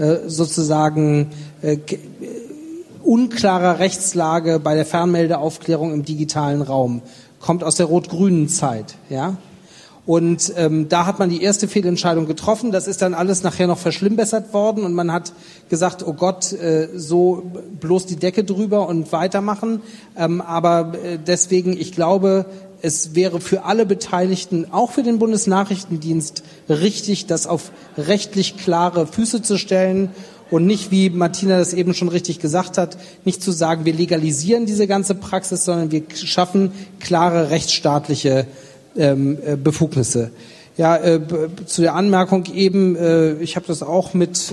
unklarer Rechtslage bei der Fernmeldeaufklärung im digitalen Raum, kommt aus der rot-grünen Zeit, ja. Und da hat man die erste Fehlentscheidung getroffen. Das ist dann alles nachher noch verschlimmbessert worden und man hat gesagt, oh Gott, so bloß die Decke drüber und weitermachen. Aber deswegen, ich glaube, es wäre für alle Beteiligten, auch für den Bundesnachrichtendienst, richtig, das auf rechtlich klare Füße zu stellen und nicht, wie Martina das eben schon richtig gesagt hat, nicht zu sagen, wir legalisieren diese ganze Praxis, sondern wir schaffen klare rechtsstaatliche Befugnisse. Ja, zu der Anmerkung eben, ich habe das auch mit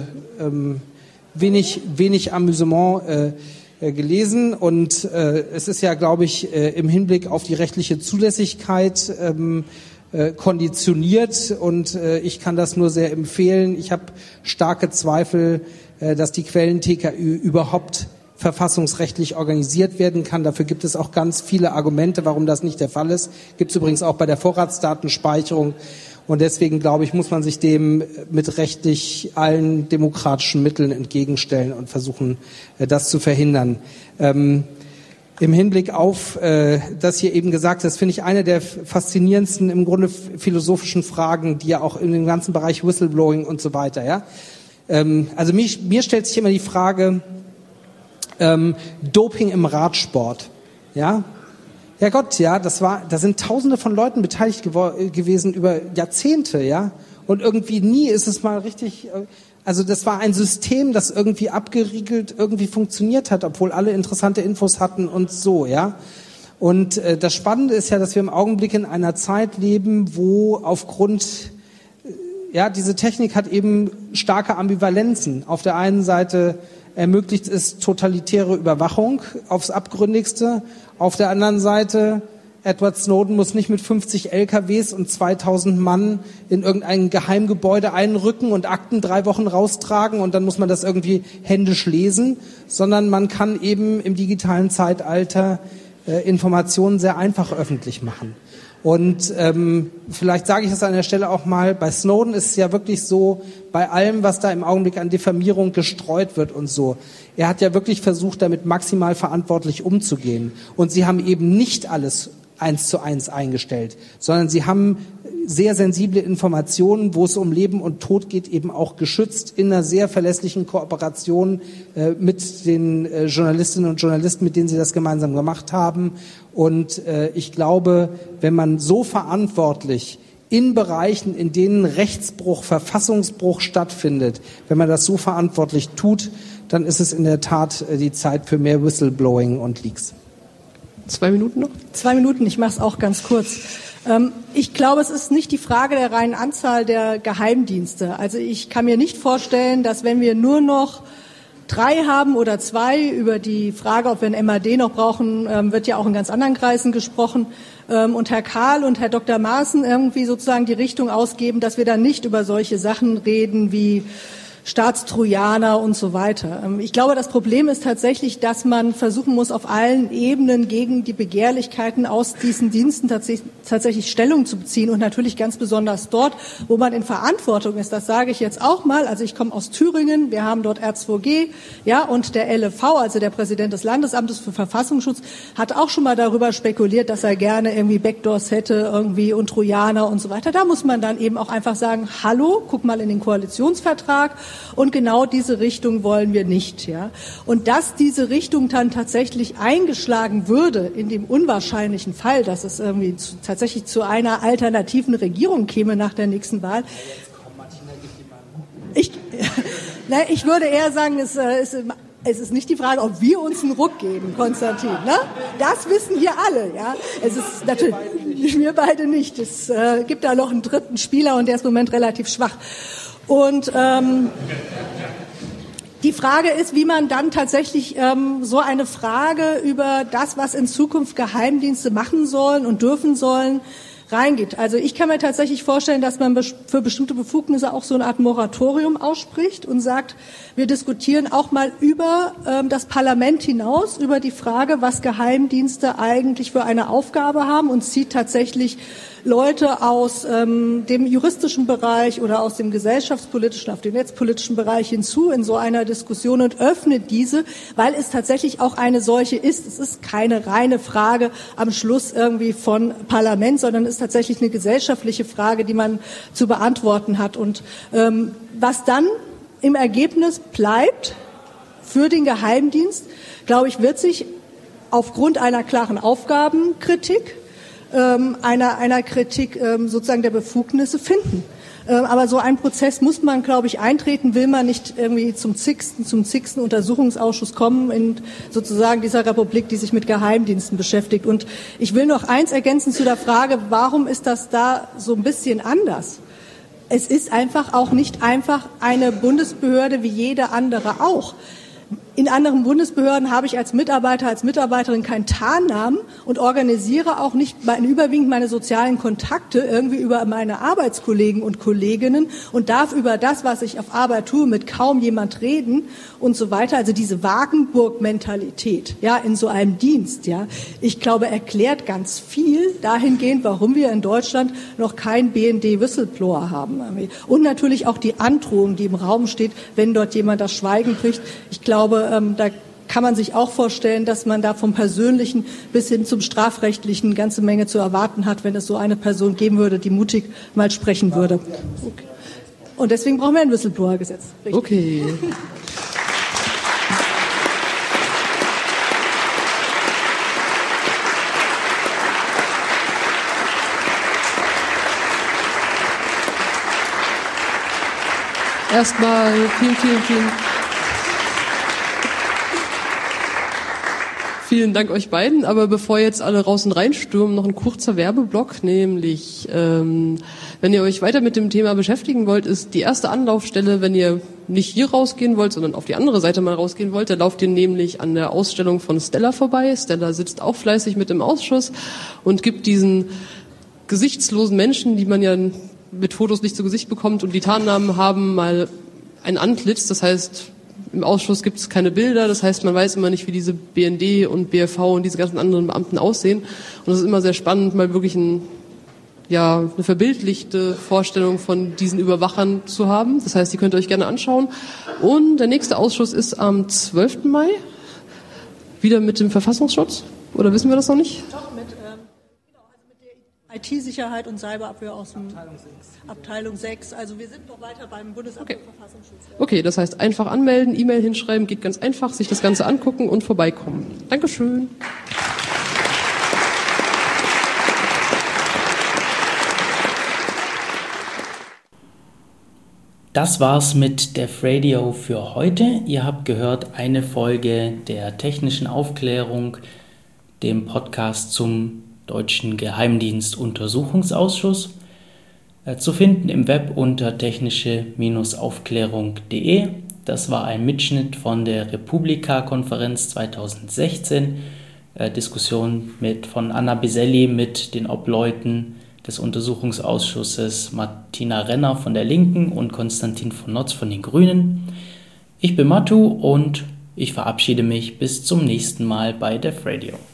wenig Amüsement gelesen und es ist ja, glaube ich, im Hinblick auf die rechtliche Zulässigkeit konditioniert und ich kann das nur sehr empfehlen. Ich habe starke Zweifel, dass die Quellen-TKÜ überhaupt verfassungsrechtlich organisiert werden kann. Dafür gibt es auch ganz viele Argumente, warum das nicht der Fall ist. Gibt es übrigens auch bei der Vorratsdatenspeicherung. Und deswegen, glaube ich, muss man sich dem mit rechtlich allen demokratischen Mitteln entgegenstellen und versuchen, das zu verhindern. Im Hinblick auf das hier eben gesagt, das finde ich eine der faszinierendsten, im Grunde philosophischen Fragen, die ja auch in dem ganzen Bereich Whistleblowing und so weiter, ja. Also mir stellt sich immer die Frage, Doping im Radsport, ja? Ja Gott, ja, da sind Tausende von Leuten beteiligt gewesen über Jahrzehnte, ja? Und irgendwie nie ist es mal richtig, also das war ein System, das irgendwie abgeriegelt irgendwie funktioniert hat, obwohl alle interessante Infos hatten und so, ja? Und das Spannende ist ja, dass wir im Augenblick in einer Zeit leben, wo aufgrund, ja, diese Technik hat eben starke Ambivalenzen. Auf der einen Seite ermöglicht es totalitäre Überwachung aufs Abgründigste. Auf der anderen Seite, Edward Snowden muss nicht mit 50 LKWs und 2000 Mann in irgendein Geheimgebäude einrücken und Akten 3 Wochen raustragen und dann muss man das irgendwie händisch lesen, sondern man kann eben im digitalen Zeitalter Informationen sehr einfach öffentlich machen. Und vielleicht sage ich das an der Stelle auch mal, bei Snowden ist es ja wirklich so, bei allem, was da im Augenblick an Diffamierung gestreut wird und so, er hat ja wirklich versucht, damit maximal verantwortlich umzugehen. Und sie haben eben nicht alles 1:1 eingestellt, sondern sie haben sehr sensible Informationen, wo es um Leben und Tod geht, eben auch geschützt in einer sehr verlässlichen Kooperation mit den Journalistinnen und Journalisten, mit denen sie das gemeinsam gemacht haben. Und ich glaube, wenn man so verantwortlich in Bereichen, in denen Rechtsbruch, Verfassungsbruch stattfindet, wenn man das so verantwortlich tut, dann ist es in der Tat die Zeit für mehr Whistleblowing und Leaks. 2 Minuten noch? 2 Minuten, ich mache es auch ganz kurz. Ich glaube, es ist nicht die Frage der reinen Anzahl der Geheimdienste. Also ich kann mir nicht vorstellen, dass wenn wir nur noch 3 haben oder 2, über die Frage, ob wir ein MAD noch brauchen, wird ja auch in ganz anderen Kreisen gesprochen, und Herr Kahl und Herr Dr. Maaßen irgendwie sozusagen die Richtung ausgeben, dass wir dann nicht über solche Sachen reden wie Staatstrojaner und so weiter. Ich glaube, das Problem ist tatsächlich, dass man versuchen muss, auf allen Ebenen gegen die Begehrlichkeiten aus diesen Diensten tatsächlich Stellung zu beziehen und natürlich ganz besonders dort, wo man in Verantwortung ist. Das sage ich jetzt auch mal. Also ich komme aus Thüringen, wir haben dort R2G, ja, und der LEV, also der Präsident des Landesamtes für Verfassungsschutz, hat auch schon mal darüber spekuliert, dass er gerne irgendwie Backdoors hätte irgendwie und Trojaner und so weiter. Da muss man dann eben auch einfach sagen, hallo, guck mal in den Koalitionsvertrag. Und genau diese Richtung wollen wir nicht, ja. Und dass diese Richtung dann tatsächlich eingeschlagen würde, in dem unwahrscheinlichen Fall, dass es irgendwie tatsächlich zu einer alternativen Regierung käme nach der nächsten Wahl. Ich würde eher sagen, es ist nicht die Frage, ob wir uns einen Ruck geben, Konstantin. Ne? Das wissen hier alle. Ja? Es ist natürlich. Wir beide nicht. Es gibt da noch einen dritten Spieler und der ist im Moment relativ schwach. Und die Frage ist, wie man dann tatsächlich so eine Frage über das, was in Zukunft Geheimdienste machen sollen und dürfen sollen, reingeht. Also ich kann mir tatsächlich vorstellen, dass man für bestimmte Befugnisse auch so eine Art Moratorium ausspricht und sagt, wir diskutieren auch mal über das Parlament hinaus, über die Frage, was Geheimdienste eigentlich für eine Aufgabe haben und zieht tatsächlich Leute aus dem juristischen Bereich oder aus dem gesellschaftspolitischen auf den netzpolitischen Bereich hinzu in so einer Diskussion und öffnet diese, weil es tatsächlich auch eine solche ist. Es ist keine reine Frage am Schluss irgendwie von Parlament, sondern es ist tatsächlich eine gesellschaftliche Frage, die man zu beantworten hat. Und was dann im Ergebnis bleibt für den Geheimdienst, glaube ich, wird sich aufgrund einer klaren Aufgabenkritik einer Kritik sozusagen der Befugnisse finden. Aber so ein Prozess muss man, glaube ich, eintreten, will man nicht irgendwie zum zigsten Untersuchungsausschuss kommen in sozusagen dieser Republik, die sich mit Geheimdiensten beschäftigt. Und ich will noch eins ergänzen zu der Frage, warum ist das da so ein bisschen anders? Es ist einfach auch nicht einfach eine Bundesbehörde wie jede andere auch. In anderen Bundesbehörden habe ich als Mitarbeiter, als Mitarbeiterin keinen Tarnnamen und organisiere auch nicht überwiegend meine sozialen Kontakte irgendwie über meine Arbeitskollegen und Kolleginnen und darf über das, was ich auf Arbeit tue, mit kaum jemand reden und so weiter. Also diese Wagenburg-Mentalität, ja, in so einem Dienst, ja, ich glaube, erklärt ganz viel dahingehend, warum wir in Deutschland noch kein BND-Whistleblower haben. Und natürlich auch die Androhung, die im Raum steht, wenn dort jemand das Schweigen bricht. Ich glaube, da kann man sich auch vorstellen, dass man da vom Persönlichen bis hin zum Strafrechtlichen eine ganze Menge zu erwarten hat, wenn es so eine Person geben würde, die mutig mal sprechen würde. Okay. Und deswegen brauchen wir ein Whistleblower-Gesetz. Richtig. Okay. Erstmal vielen Dank euch beiden, aber bevor jetzt alle raus und reinstürmen, noch ein kurzer Werbeblock, nämlich wenn ihr euch weiter mit dem Thema beschäftigen wollt, ist die erste Anlaufstelle, wenn ihr nicht hier rausgehen wollt, sondern auf die andere Seite mal rausgehen wollt, da lauft ihr nämlich an der Ausstellung von Stella vorbei. Stella sitzt auch fleißig mit im Ausschuss und gibt diesen gesichtslosen Menschen, die man ja mit Fotos nicht zu Gesicht bekommt und die Tarnnamen haben, mal ein Antlitz, das heißt, im Ausschuss gibt es keine Bilder, das heißt, man weiß immer nicht, wie diese BND und BFV und diese ganzen anderen Beamten aussehen. Und es ist immer sehr spannend, mal wirklich eine verbildlichte Vorstellung von diesen Überwachern zu haben. Das heißt, die könnt ihr euch gerne anschauen. Und der nächste Ausschuss ist am 12. Mai, wieder mit dem Verfassungsschutz. Oder wissen wir das noch nicht? Doch, mit der IT-Sicherheit und Cyberabwehr aus dem Abteilung 6. Also wir sind noch weiter beim Bundesamt für Verfassungsschutz. Okay, das heißt einfach anmelden, E-Mail hinschreiben, geht ganz einfach, sich das Ganze angucken und vorbeikommen. Dankeschön. Das war's mit Def Radio für heute. Ihr habt gehört eine Folge der technischen Aufklärung, dem Podcast zum Deutschen Geheimdienstuntersuchungsausschuss, zu finden im Web unter technische-aufklärung.de. Das war ein Mitschnitt von der Republika-Konferenz 2016, Diskussion von Anna Biselli mit den Obleuten des Untersuchungsausschusses Martina Renner von der Linken und Konstantin von Notz von den Grünen. Ich bin Matu und ich verabschiede mich bis zum nächsten Mal bei Def Radio.